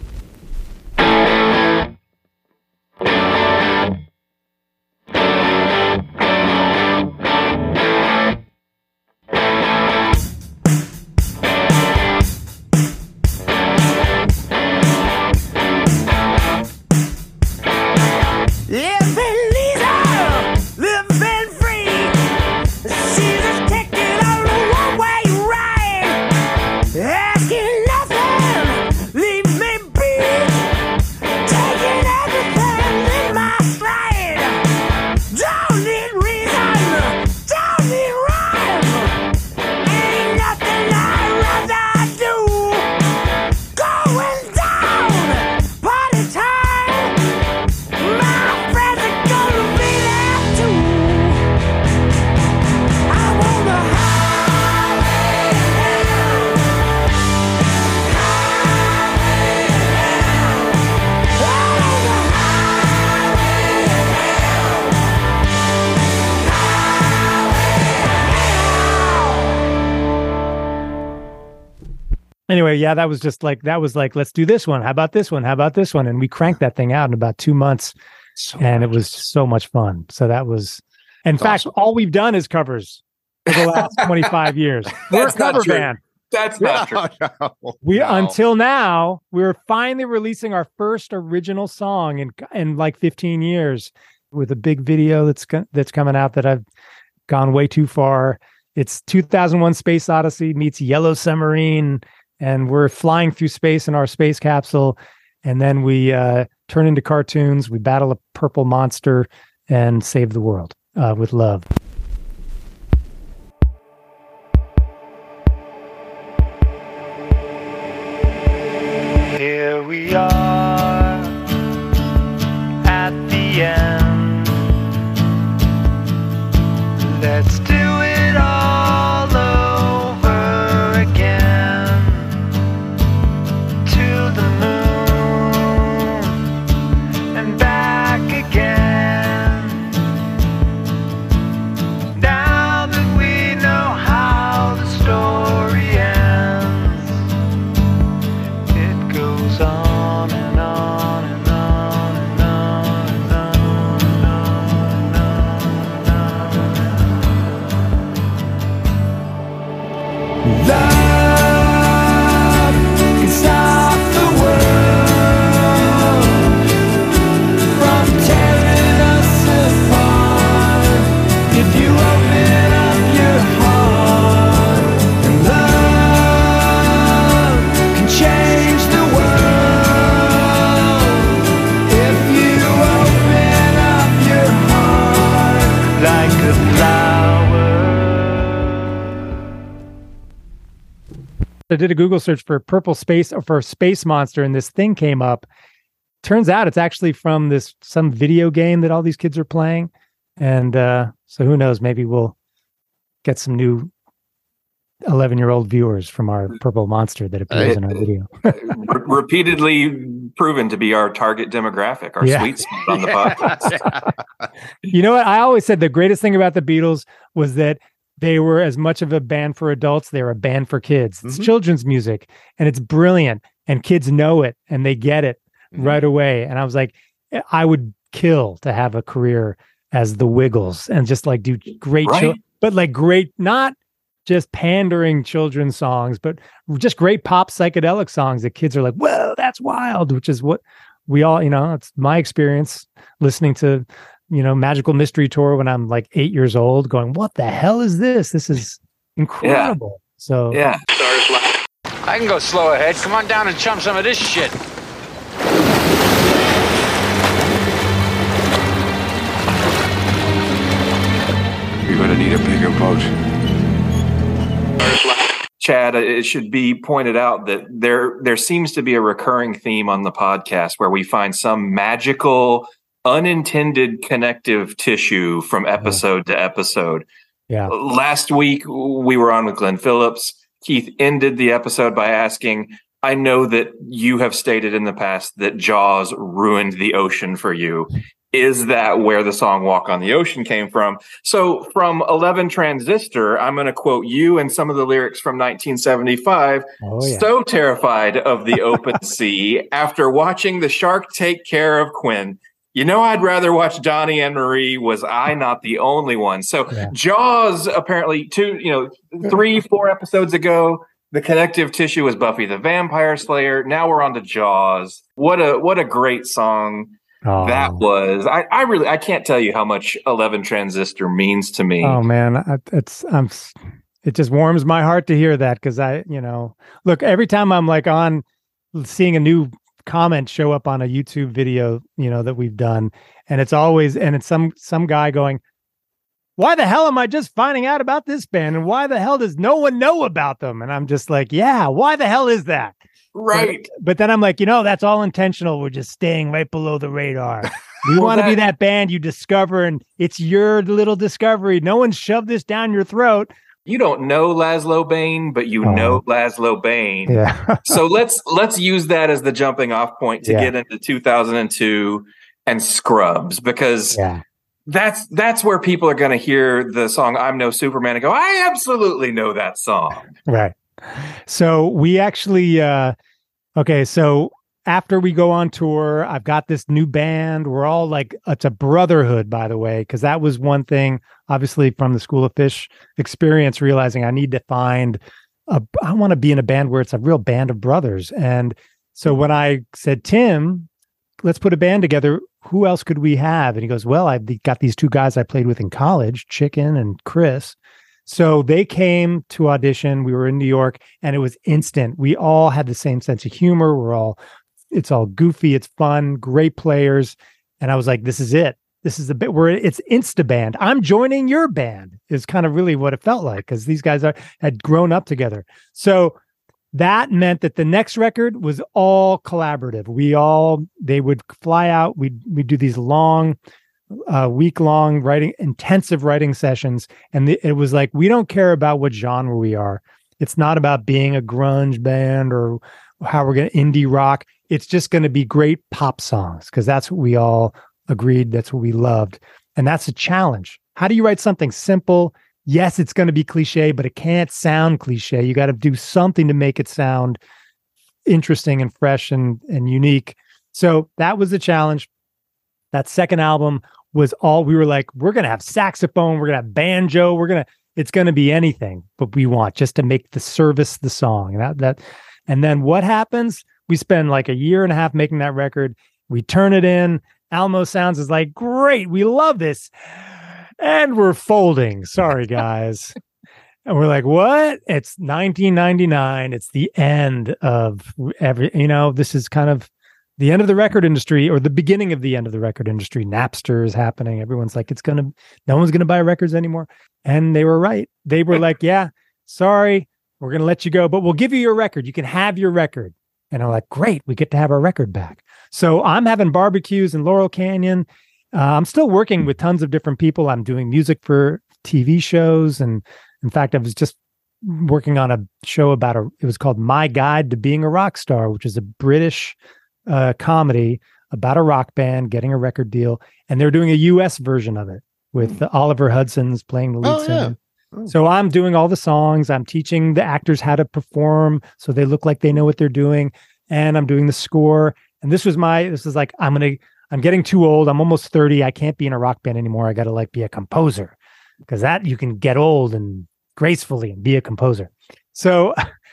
Living Lisa, living free. She's just taking on the one-way ride, asking nothing, leave me be, taking everything in my stride. Don't need reason, don't need rhyme. Ain't nothing I'd rather do. Going down, party time. My friends are gonna be there too. I wanna highway now. Highway now. I wanna highway Anyway, yeah, that was just like, that was like, let's do this one. How about this one? How about this one? And we cranked that thing out in about two months. So and it was so much fun. So that was, in fact, all we've done is covers for the last twenty-five years. We're a That's not cover true. band. That's not true. We No. until now we're finally releasing our first original song in in like fifteen years with a big video that's co- that's coming out that I've gone way too far. It's two thousand one Space Odyssey meets Yellow Submarine, and we're flying through space in our space capsule, and then we uh, turn into cartoons. We battle a purple monster and save the world uh, with love. Here we are at the end. Let's do it all over again. To the moon and back again. I did a Google search for Purple Space or for Space Monster, and this thing came up. Turns out it's actually from this some video game that all these kids are playing. And uh, so who knows, maybe we'll get some new eleven-year-old viewers from our Purple Monster that appears uh, in our video. re- repeatedly proven to be our target demographic, our yeah. sweet spot on the podcast. You know what? I always said the greatest thing about the Beatles was that they were as much of a band for adults. They were a band for kids. It's mm-hmm. children's music, and it's brilliant, and kids know it, and they get it mm-hmm. right away. And I was like, I would kill to have a career as the Wiggles and just like do great, right. chil- but like great, not just pandering children's songs, but just great pop psychedelic songs that kids are like, whoa, that's wild, which is what we all, you know, it's my experience listening to, you know, Magical Mystery Tour when I'm like eight years old going, what the hell is this? This is incredible. Yeah. So yeah. I can go slow ahead. Come on down and chum some of this shit. You're gonna need a bigger boat. Chad, it should be pointed out that there there seems to be a recurring theme on the podcast where we find some magical, unintended connective tissue from episode yeah. to episode. Yeah. Last week, we were on with Glenn Phillips. Keith ended the episode by asking, I know that you have stated in the past that Jaws ruined the ocean for you. Is that where the song Walk on the Ocean came from? So from eleven Transistor, I'm going to quote you and some of the lyrics from nineteen seventy-five. Oh, yeah. So terrified of the open sea, after watching the shark take care of Quinn, you know, I'd rather watch Donnie and Marie. Was I not the only one? So yeah. Jaws, apparently two, you know, three, four episodes ago, the connective tissue was Buffy the Vampire Slayer. Now we're on to Jaws. What a, what a great song. Oh. That was, I, I really, I can't tell you how much eleven Transistor means to me. Oh man, I, it's, I'm, it just warms my heart to hear that. Cause I, you know, look, every time I'm like on seeing a new comment show up on a YouTube video, you know, that we've done, and it's always, and it's some, some guy going, why the hell am I just finding out about this band? And why the hell does no one know about them? And I'm just like, yeah, why the hell is that? Right. But, but then I'm like, you know, that's all intentional. We're just staying right below the radar. We well, want to be that band you discover, and it's your little discovery. No one shoved this down your throat. You don't know Laszlo Bain, but you oh. know Laszlo Bain. Yeah. So let's let's use that as the jumping off point to yeah. get into two thousand two and Scrubs, because yeah. that's that's where people are going to hear the song I'm No Superman and go, I absolutely know that song. Right. So we actually, uh, okay, so after we go on tour, I've got this new band. We're all like, it's a brotherhood, by the way, because that was one thing, obviously, from the School of Fish experience, realizing I need to find, a, I want to be in a band where it's a real band of brothers. And so when I said, Tim, let's put a band together, who else could we have? And he goes, well, I've got these two guys I played with in college, Chicken and Chris. So they came to audition. We were in New York, and it was instant. We all had the same sense of humor. We're all, it's all goofy. It's fun, great players. And I was like, this is it. This is the bit where it's Insta band. I'm joining your band is kind of really what it felt like, because these guys are, had grown up together. So that meant that the next record was all collaborative. We all, they would fly out. We'd, we'd do these long, uh, week-long writing, intensive writing sessions. And the, it was like, we don't care about what genre we are. It's not about being a grunge band or how we're going to indie rock. It's just going to be great pop songs, because that's what we all agreed. That's what we loved. And that's a challenge. How do you write something simple? Yes, it's going to be cliche, but it can't sound cliche. You got to do something to make it sound interesting and fresh and, and unique. So that was the challenge. That second album was all, we were like, we're going to have saxophone, we're going to have banjo, we're going to, it's going to be anything, but we want just to make the service the song. And that, that, and then what happens? We spend like a year and a half making that record. We turn it in. Alamo Sounds is like, great, we love this. And we're folding. Sorry, guys. And we're like, what? It's nineteen ninety-nine. It's the end of every, you know, this is kind of the end of the record industry, or the beginning of the end of the record industry. Napster is happening. Everyone's like, it's going to, no one's going to buy records anymore. And they were right. They were like, yeah, sorry, we're going to let you go, but we'll give you your record. You can have your record. And I'm like, great, we get to have our record back. So I'm having barbecues in Laurel Canyon. Uh, I'm still working with tons of different people. I'm doing music for T V shows. And in fact, I was just working on a show about a, it was called My Guide to Being a Rock Star, which is a British uh, comedy about a rock band getting a record deal. And they're doing a U S version of it with uh, Oliver Hudson's playing the lead Oh, singer. yeah. Oh. So I'm doing all the songs. I'm teaching the actors how to perform so they look like they know what they're doing. And I'm doing the score. And this was my, this is like, I'm going to, I'm getting too old. I'm almost thirty. I can't be in a rock band anymore. I got to like be a composer because that you can get old and gracefully and be a composer. So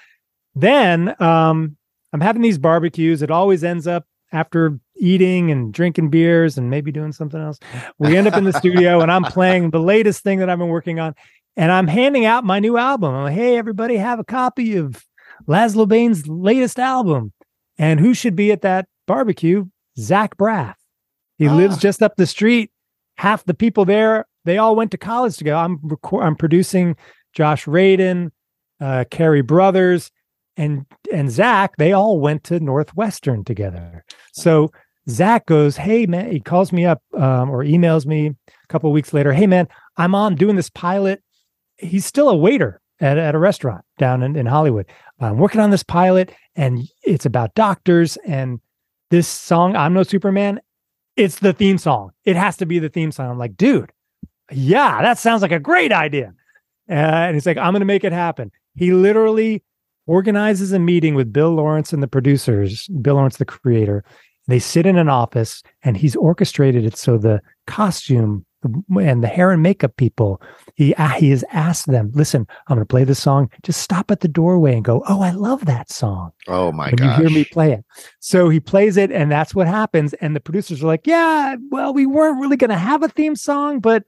then um, I'm having these barbecues. It always ends up after eating and drinking beers and maybe doing something else. We end up in the studio and I'm playing the latest thing that I've been working on. And I'm handing out my new album. I'm like, hey, everybody, have a copy of Laszlo Bane's latest album. And who should be at that barbecue? Zach Braff. He Ah. lives just up the street. Half the people there, they all went to college together. I'm record, I'm producing Josh Radin, uh, Carrie Brothers, and and Zach. They all went to Northwestern together. So Zach goes, hey man, he calls me up um, or emails me a couple of weeks later. Hey man, I'm on doing this pilot. He's still a waiter at, at a restaurant down in, in Hollywood. I'm working on this pilot and it's about doctors, and this song, I'm No Superman, it's the theme song. It has to be the theme song. I'm like, dude, yeah, that sounds like a great idea. Uh, and he's like, I'm going to make it happen. He literally organizes a meeting with Bill Lawrence and the producers, Bill Lawrence, the creator. They sit in an office and he's orchestrated it so the costume and the hair and makeup people, he uh, he has asked them, listen, I'm going to play this song. Just stop at the doorway and go, oh, I love that song. Oh my when gosh. you hear me play it. So he plays it and that's what happens. And the producers are like, yeah, well, we weren't really going to have a theme song, but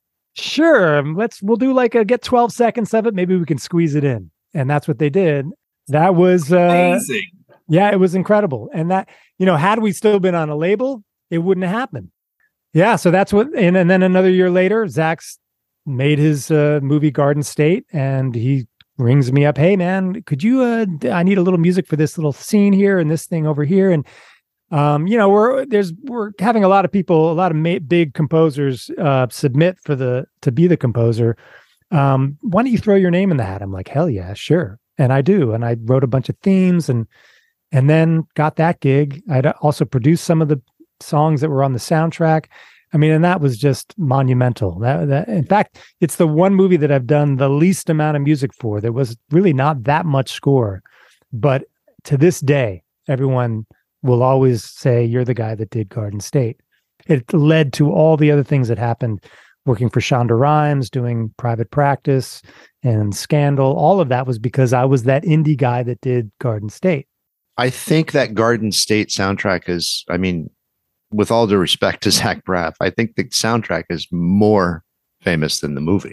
sure, let's, we'll do like a get twelve seconds of it. Maybe we can squeeze it in. And that's what they did. That was uh, Amazing. Yeah, it was incredible. And that, you know, had we still been on a label, it wouldn't have happened. Yeah, so that's what, and, and then another year later, Zach's made his uh, movie Garden State, and he rings me up, hey man, could you, uh, I need a little music for this little scene here and this thing over here. And, um, you know, we're, there's, we're having a lot of people, a lot of ma- big composers uh, submit for the, to be the composer. Um, why don't you throw your name in the hat? I'm like, hell yeah, sure. And I do. And I wrote a bunch of themes and, and then got that gig. I'd also produced some of the songs that were on the soundtrack. I mean, and that was just monumental. That, that, in fact, it's the one movie that I've done the least amount of music for. There was really not that much score, but to this day, everyone will always say you're the guy that did Garden State. It led to all the other things that happened, working for Shonda Rhimes, doing Private Practice and Scandal. All of that was because I was that indie guy that did Garden State. I think that Garden State soundtrack is, I mean, with all due respect to Zach Braff, I think the soundtrack is more famous than the movie.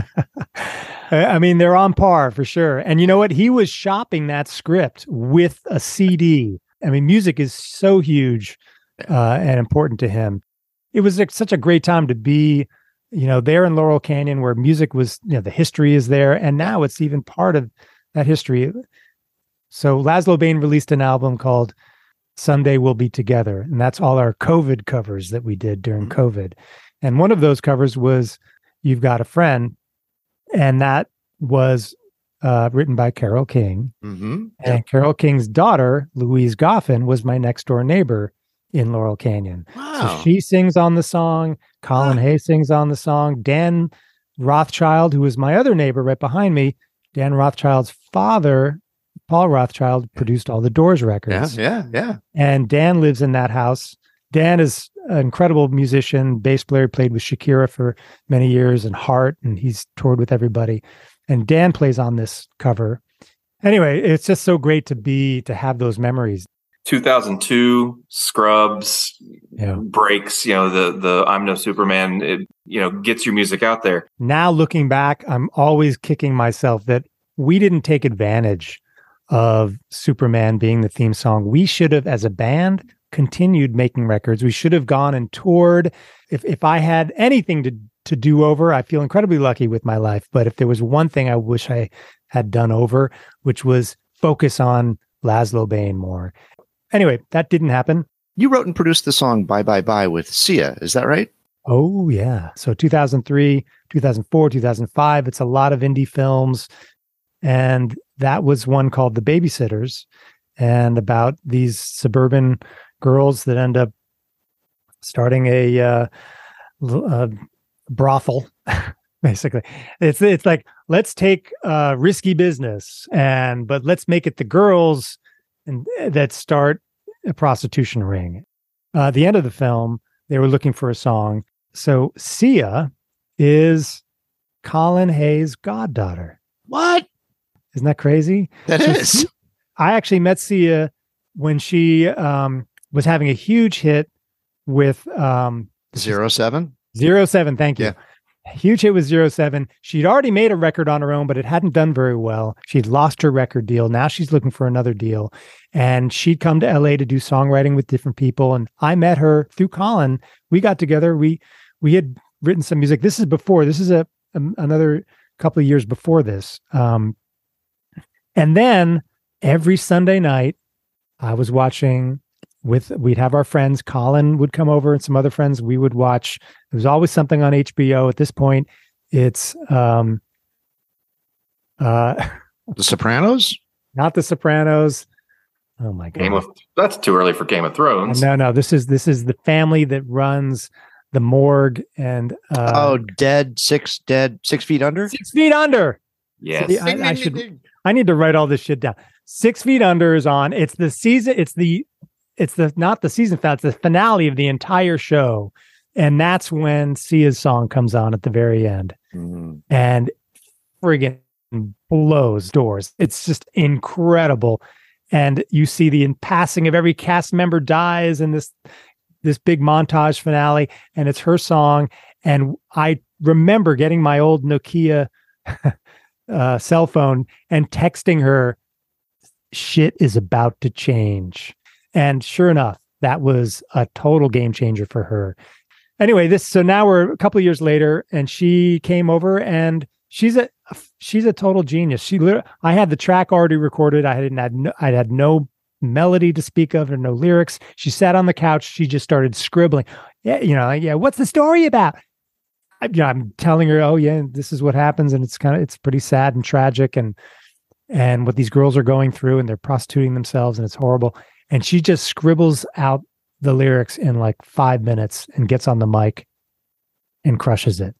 I mean, they're on par for sure. And you know what? He was shopping that script with a C D. I mean, music is so huge uh, and important to him. It was like, such a great time to be, you know, there in Laurel Canyon where music was, you know, the history is there. And now it's even part of that history. So Laszlo Bane released an album called Someday We'll Be Together. And that's all our COVID covers that we did during mm-hmm. COVID. And one of those covers was You've Got a Friend. And that was uh, written by Carole King. Mm-hmm. And yeah. Carole King's daughter, Louise Goffin, was my next door neighbor in Laurel Canyon. Wow. So she sings on the song. Colin wow. Hay sings on the song. Dan Rothschild, who was my other neighbor right behind me, Dan Rothschild's father, Paul Rothschild, produced all the Doors records. Yeah, yeah, yeah. And Dan lives in that house. Dan is an incredible musician, bass player, played with Shakira for many years and Heart, and he's toured with everybody. And Dan plays on this cover. Anyway, it's just so great to be, to have those memories. two thousand two, Scrubs, yeah. breaks, you know, the, the I'm No Superman, it, you know, gets your music out there. Now looking back, I'm always kicking myself that we didn't take advantage of Superman being the theme song. We should have, as a band, continued making records. We should have gone and toured. If if I had anything to, to do over, I feel incredibly lucky with my life. But if there was one thing I wish I had done over, which was focus on Laszlo Bain more. Anyway, that didn't happen. You wrote and produced the song Bye Bye Bye with Sia. Is that right? Oh, yeah. So two thousand three, two thousand four, two thousand five, it's a lot of indie films. And that was one called The Babysitters, and about these suburban girls that end up starting a, uh, a brothel, basically. It's it's like, let's take uh, risky business, and but let's make it the girls and that start a prostitution ring. Uh, at the end of the film, they were looking for a song. So Sia is Colin Hayes' goddaughter. What? Isn't that crazy? That so is. Sia, I actually met Sia when she um, was having a huge hit with um, Zero Seven. Zero Seven. Thank you. Yeah. Huge hit with Zero Seven. She'd already made a record on her own, but it hadn't done very well. She'd lost her record deal. Now she's looking for another deal. And she'd come to L A to do songwriting with different people. And I met her through Colin. We got together. We we had written some music. This is before. This is a, a another couple of years before this. Um, and then every Sunday night, I was watching with, we'd have our friends. Colin would come over and some other friends. We would watch. There was always something on H B O. At this point, it's um, uh, The Sopranos? Not The Sopranos. Oh my God. Game of that's too early for Game of Thrones. No, no. This is this is the family that runs the morgue and uh, oh, dead six dead six feet under. Six Feet Under. Yes, See, I, I should. I need to write all this shit down. Six Feet Under is on. It's the season. It's the. It's the not the season finale. It's the finale of the entire show, and that's when Sia's song comes on at the very end, mm. and friggin' blows doors. It's just incredible. And you see the in passing of every cast member dies in this this big montage finale, and it's her song. And I remember getting my old Nokia uh, cell phone and texting her, "Shit is about to change." And sure enough, that was a total game changer for her. Anyway, this so now we're a couple of years later, and she came over, and she's a she's a total genius. She literally, I had the track already recorded. I hadn't had no, I had no melody to speak of and no lyrics. She sat on the couch. She just started scribbling. Yeah, you know, yeah. What's the story about? I, you know, I'm telling her, oh yeah, this is what happens, and it's kind of it's pretty sad and tragic, and and what these girls are going through, and they're prostituting themselves, and it's horrible. And she just scribbles out the lyrics in like five minutes and gets on the mic and crushes it.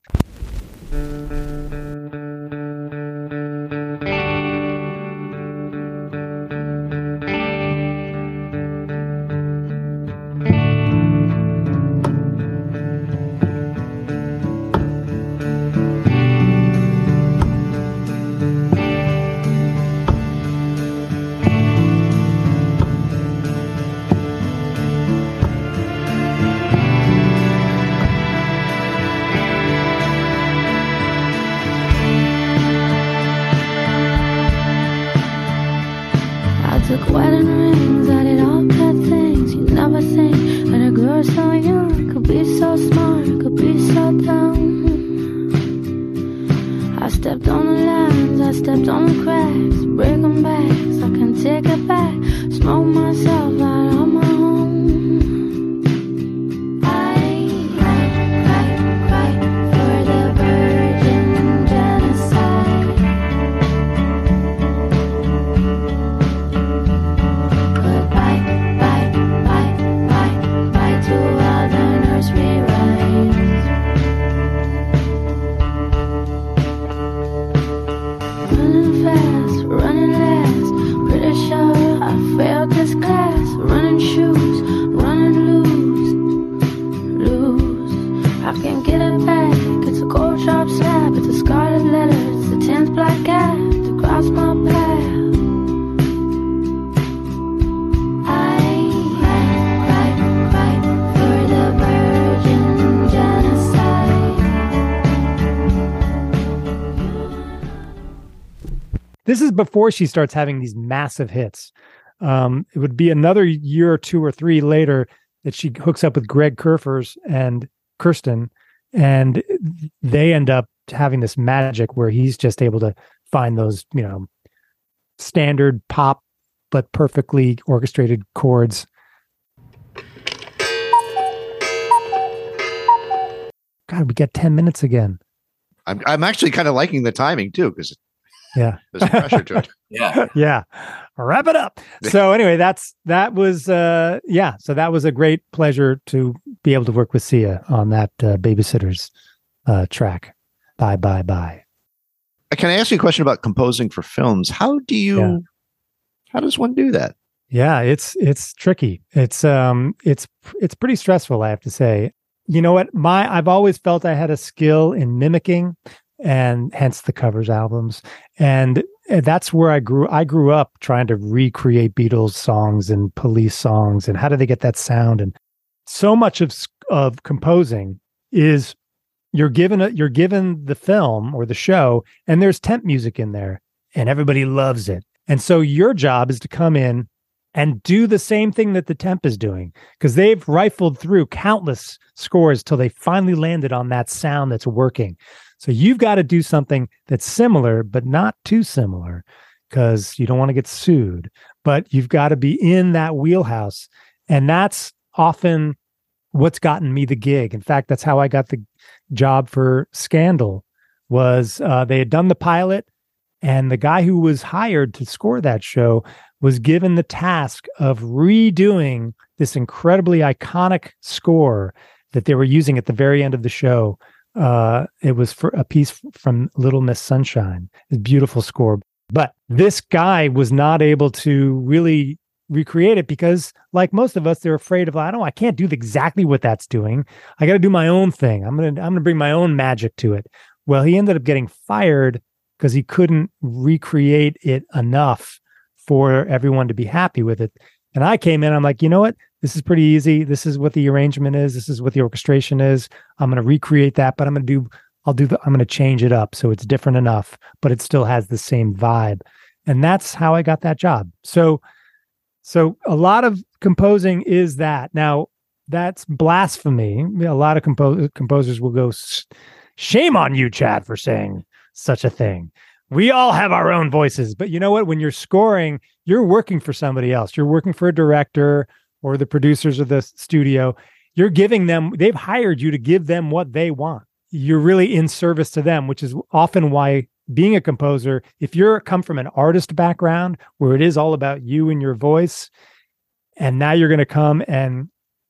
Took wedding rings, I did all bad things. You never think that a girl so young could be so smart, could be so dumb. I stepped on the lines, I stepped on the cracks, breaking backs, I can take it back, smoke myself out of my home. I cry, cry, cry for the virgin genocide. Running fast, running last, pretty sure I failed this class. Running shoes, running loose, lose. I can't get it back, it's a cold sharp slap, it's a scarlet letter, it's the tenth black cat to cross my path. This is before she starts having these massive hits. Um, it would be another year or two or three later that she hooks up with Greg Kurfers and Kirsten, and they end up having this magic where he's just able to find those, you know, standard pop but perfectly orchestrated chords. God, we got ten minutes again. I'm I'm actually kind of liking the timing too, because yeah, there's a pressure to it. Yeah, yeah. Wrap it up. So anyway, that's that was uh, yeah. So that was a great pleasure to be able to work with Sia on that uh, Babysitters uh, track. Bye bye bye. Can I ask you a question about composing for films? How do you? Yeah. How does one do that? Yeah, it's it's tricky. It's um it's it's pretty stressful, I have to say. You know what? My I've always felt I had a skill in mimicking, and hence the covers albums. And that's where I grew I grew up trying to recreate Beatles songs and Police songs, and how do they get that sound? And so much of of composing is you're given a, you're given the film or the show, and there's temp music in there, and everybody loves it. And so your job is to come in and do the same thing that the temp is doing, because they've rifled through countless scores till they finally landed on that sound that's working. So you've got to do something that's similar, but not too similar, because you don't want to get sued. But you've got to be in that wheelhouse. And that's often what's gotten me the gig. In fact, that's how I got the job for Scandal. Was uh, they had done the pilot, and the guy who was hired to score that show was given the task of redoing this incredibly iconic score that they were using at the very end of the show. Uh, it was for a piece from Little Miss Sunshine, a beautiful score. But this guy was not able to really recreate it because, like most of us, they're afraid of, I don't, I can't do exactly what that's doing. I got to do my own thing. I'm gonna, I'm gonna bring my own magic to it. Well, he ended up getting fired because he couldn't recreate it enough for everyone to be happy with it. And I came in, I'm like, you know what? This is pretty easy. This is what the arrangement is. This is what the orchestration is. I'm going to recreate that, but I'm going to do, I'll do the, I'm going to change it up so it's different enough, but it still has the same vibe. And that's how I got that job. So, so a lot of composing is that. Now, that's blasphemy. A lot of compo- composers will go, shame on you, Chad, for saying such a thing. We all have our own voices, but you know what? When you're scoring, you're working for somebody else. You're working for a director or the producers of the studio. You're giving them, they've hired you to give them what they want. You're really in service to them, which is often why being a composer, if you're come from an artist background where it is all about you and your voice, and now you're going to come and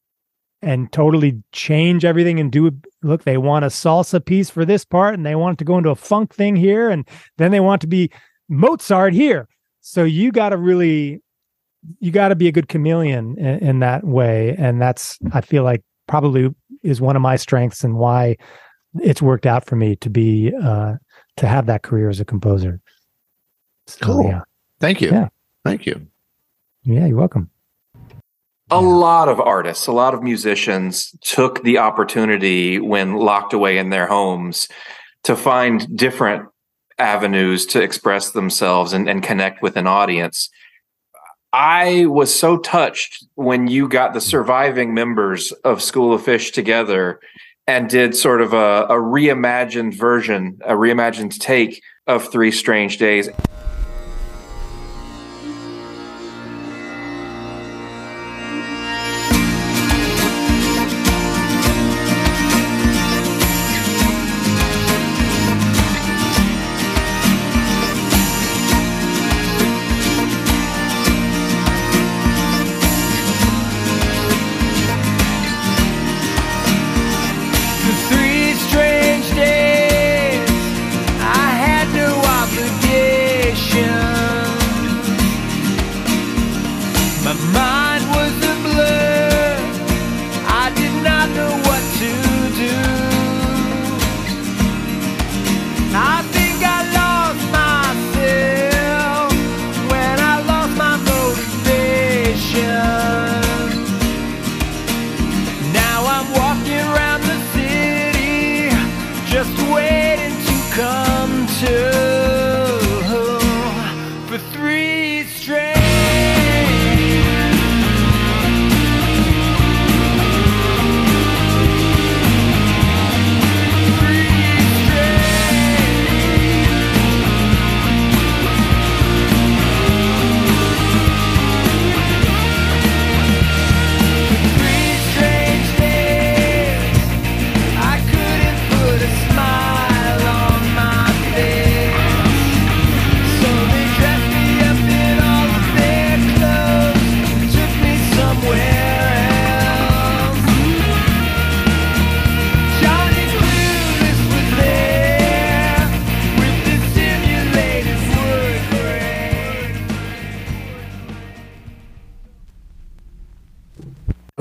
and totally change everything and do, look, they want a salsa piece for this part, and they want it to go into a funk thing here, and then they want to be Mozart here. So you got to really, you got to be a good chameleon in, in that way. And that's, I feel like, probably is one of my strengths and why it's worked out for me to be, uh, to have that career as a composer. So, cool. Yeah. Thank you. Yeah. Thank you. Yeah, you're welcome. A lot of artists, a lot of musicians took the opportunity when locked away in their homes to find different avenues to express themselves and, and connect with an audience. I was so touched when you got the surviving members of School of Fish together and did sort of a, a reimagined version, a reimagined take of Three Strange Days.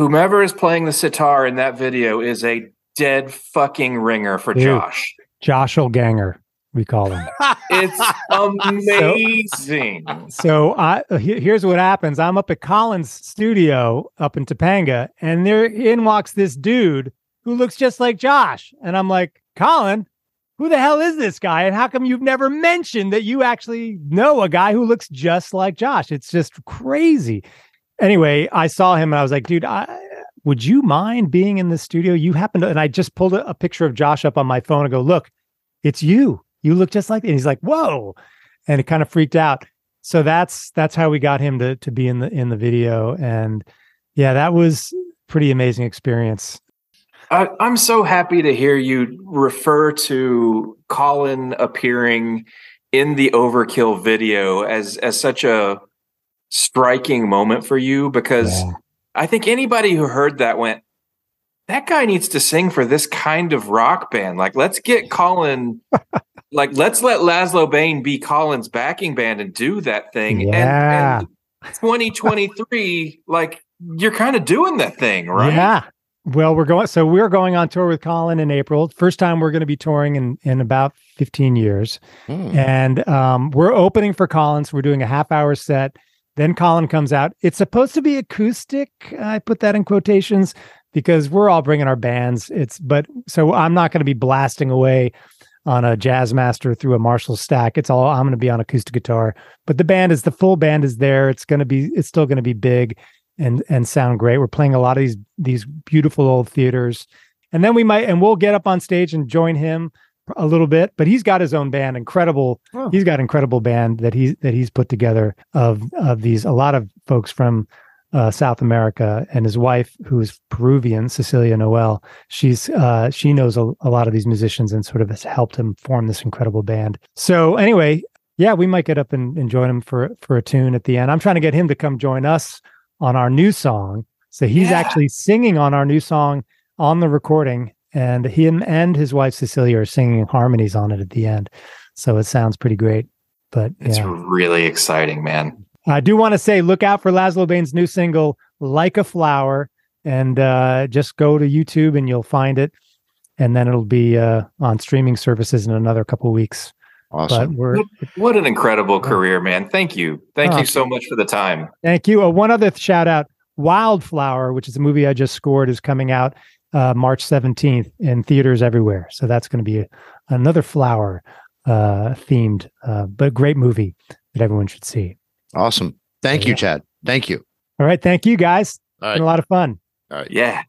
whomever is playing the sitar in that video is a dead fucking ringer for Dude, Josh. Joshel-ganger, we call him. It's amazing. So, so I, he- here's what happens. I'm up at Colin's studio up in Topanga, and there in walks this dude who looks just like Josh. And I'm like, Colin, who the hell is this guy? And how come you've never mentioned that you actually know a guy who looks just like Josh? It's just crazy. Anyway, I saw him and I was like, dude, I, would you mind being in the studio? You happen to, and I just pulled a, a picture of Josh up on my phone and go, look, it's you. You look just like, and he's like, whoa. And it kind of freaked out. So that's, that's how we got him to, to be in the, in the video. And yeah, that was pretty amazing experience. I, I'm so happy to hear you refer to Colin appearing in the Overkill video as, as such a striking moment for you, because yeah. I think anybody who heard that went, that guy needs to sing for this kind of rock band. Like, let's get Colin, like, let's let Laszlo Bain be Colin's backing band and do that thing. Yeah. And, and twenty twenty-three, like, you're kind of doing that thing, right? Yeah. Well, we're going, so we're going on tour with Colin in April. First time we're going to be touring in, in about fifteen years. Mm. And um, we're opening for Colin. So we're doing a half hour set. Then Colin comes out. It's supposed to be acoustic. I put that in quotations because we're all bringing our bands. It's, but so I'm not going to be blasting away on a Jazzmaster through a Marshall stack. It's all, I'm going to be on acoustic guitar, but the band is, the full band is there. It's going to be, it's still going to be big and and sound great. We're playing a lot of these these beautiful old theaters. And then we might, and we'll get up on stage and join him a little bit, but he's got his own band, incredible. Oh. He's got incredible band that he's, that he's put together of, of these, a lot of folks from uh, South America, and his wife, who is Peruvian, Cecilia Noel. She's, uh, she knows a, a lot of these musicians and sort of has helped him form this incredible band. So anyway, yeah, we might get up and, and join him for, for a tune at the end. I'm trying to get him to come join us on our new song. So he's yeah. actually singing on our new song on the recording, and him and his wife Cecilia are singing harmonies on it at the end. So it sounds pretty great. But it's yeah. really exciting, man. I do want to say, look out for Laszlo Bain's new single, Like a Flower, and uh, just go to YouTube and you'll find it. And then it'll be uh, on streaming services in another couple of weeks. Awesome. But we're, what, what an incredible career, man. Thank you. Thank oh, you so much for the time. Thank you. Uh, one other shout out, Wildflower, which is a movie I just scored, is coming out uh, March seventeenth in theaters everywhere. So that's going to be a, another flower uh, themed, uh, but great movie that everyone should see. Awesome. Thank so, you, yeah. Chad. Thank you. All right. Thank you, guys. All right. It's been a lot of fun. All right. Yeah.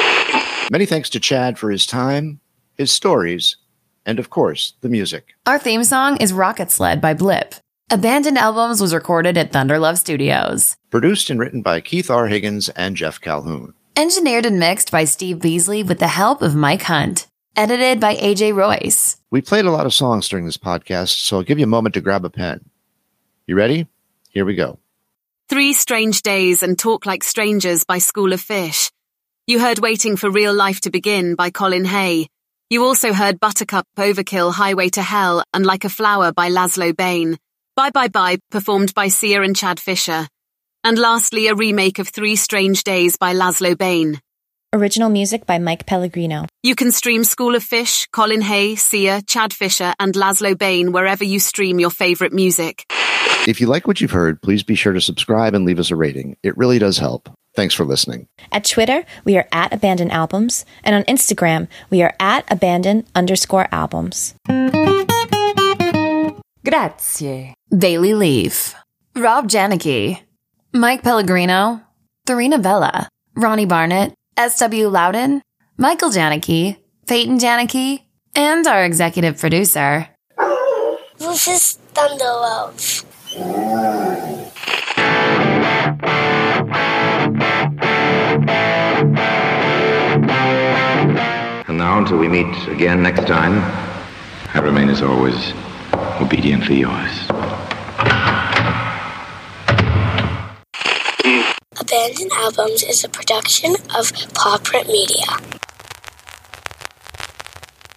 Many thanks to Chad for his time, his stories, and of course, the music. Our theme song is Rocket Sled by Blip. Abandoned Albums was recorded at Thunder Love Studios. Produced and written by Keith R. Higgins and Jeff Calhoun. Engineered and mixed by Steve Beasley with the help of Mike Hunt. Edited by A J Royce. We played a lot of songs during this podcast, so I'll give you a moment to grab a pen. You ready? Here we go. Three Strange Days and Talk Like Strangers by School of Fish. You heard Waiting for Real Life to Begin by Colin Hay. You also heard Buttercup, Overkill, Highway to Hell, and Like a Flower by Laszlo Bain. Bye Bye Bye, performed by Sia and Chad Fisher. And lastly, a remake of Three Strange Days by Laszlo Bain. Original music by Mike Pellegrino. You can stream School of Fish, Colin Hay, Sia, Chad Fisher, and Laszlo Bain wherever you stream your favorite music. If you like what you've heard, please be sure to subscribe and leave us a rating. It really does help. Thanks for listening. At Twitter, we are at Abandon Albums, and on Instagram, we are at Abandon underscore albums. Grazie. Bailey Leaf. Rob Janicki. Mike Pellegrino. Thurina Vella. Ronnie Barnett. S W Loudon. Michael Janicki. Peyton Janicki. And our executive producer. This is Thunder Love. And now, until we meet again next time, I remain as always obediently yours. Abandoned Albums is a production of Paw Print Media.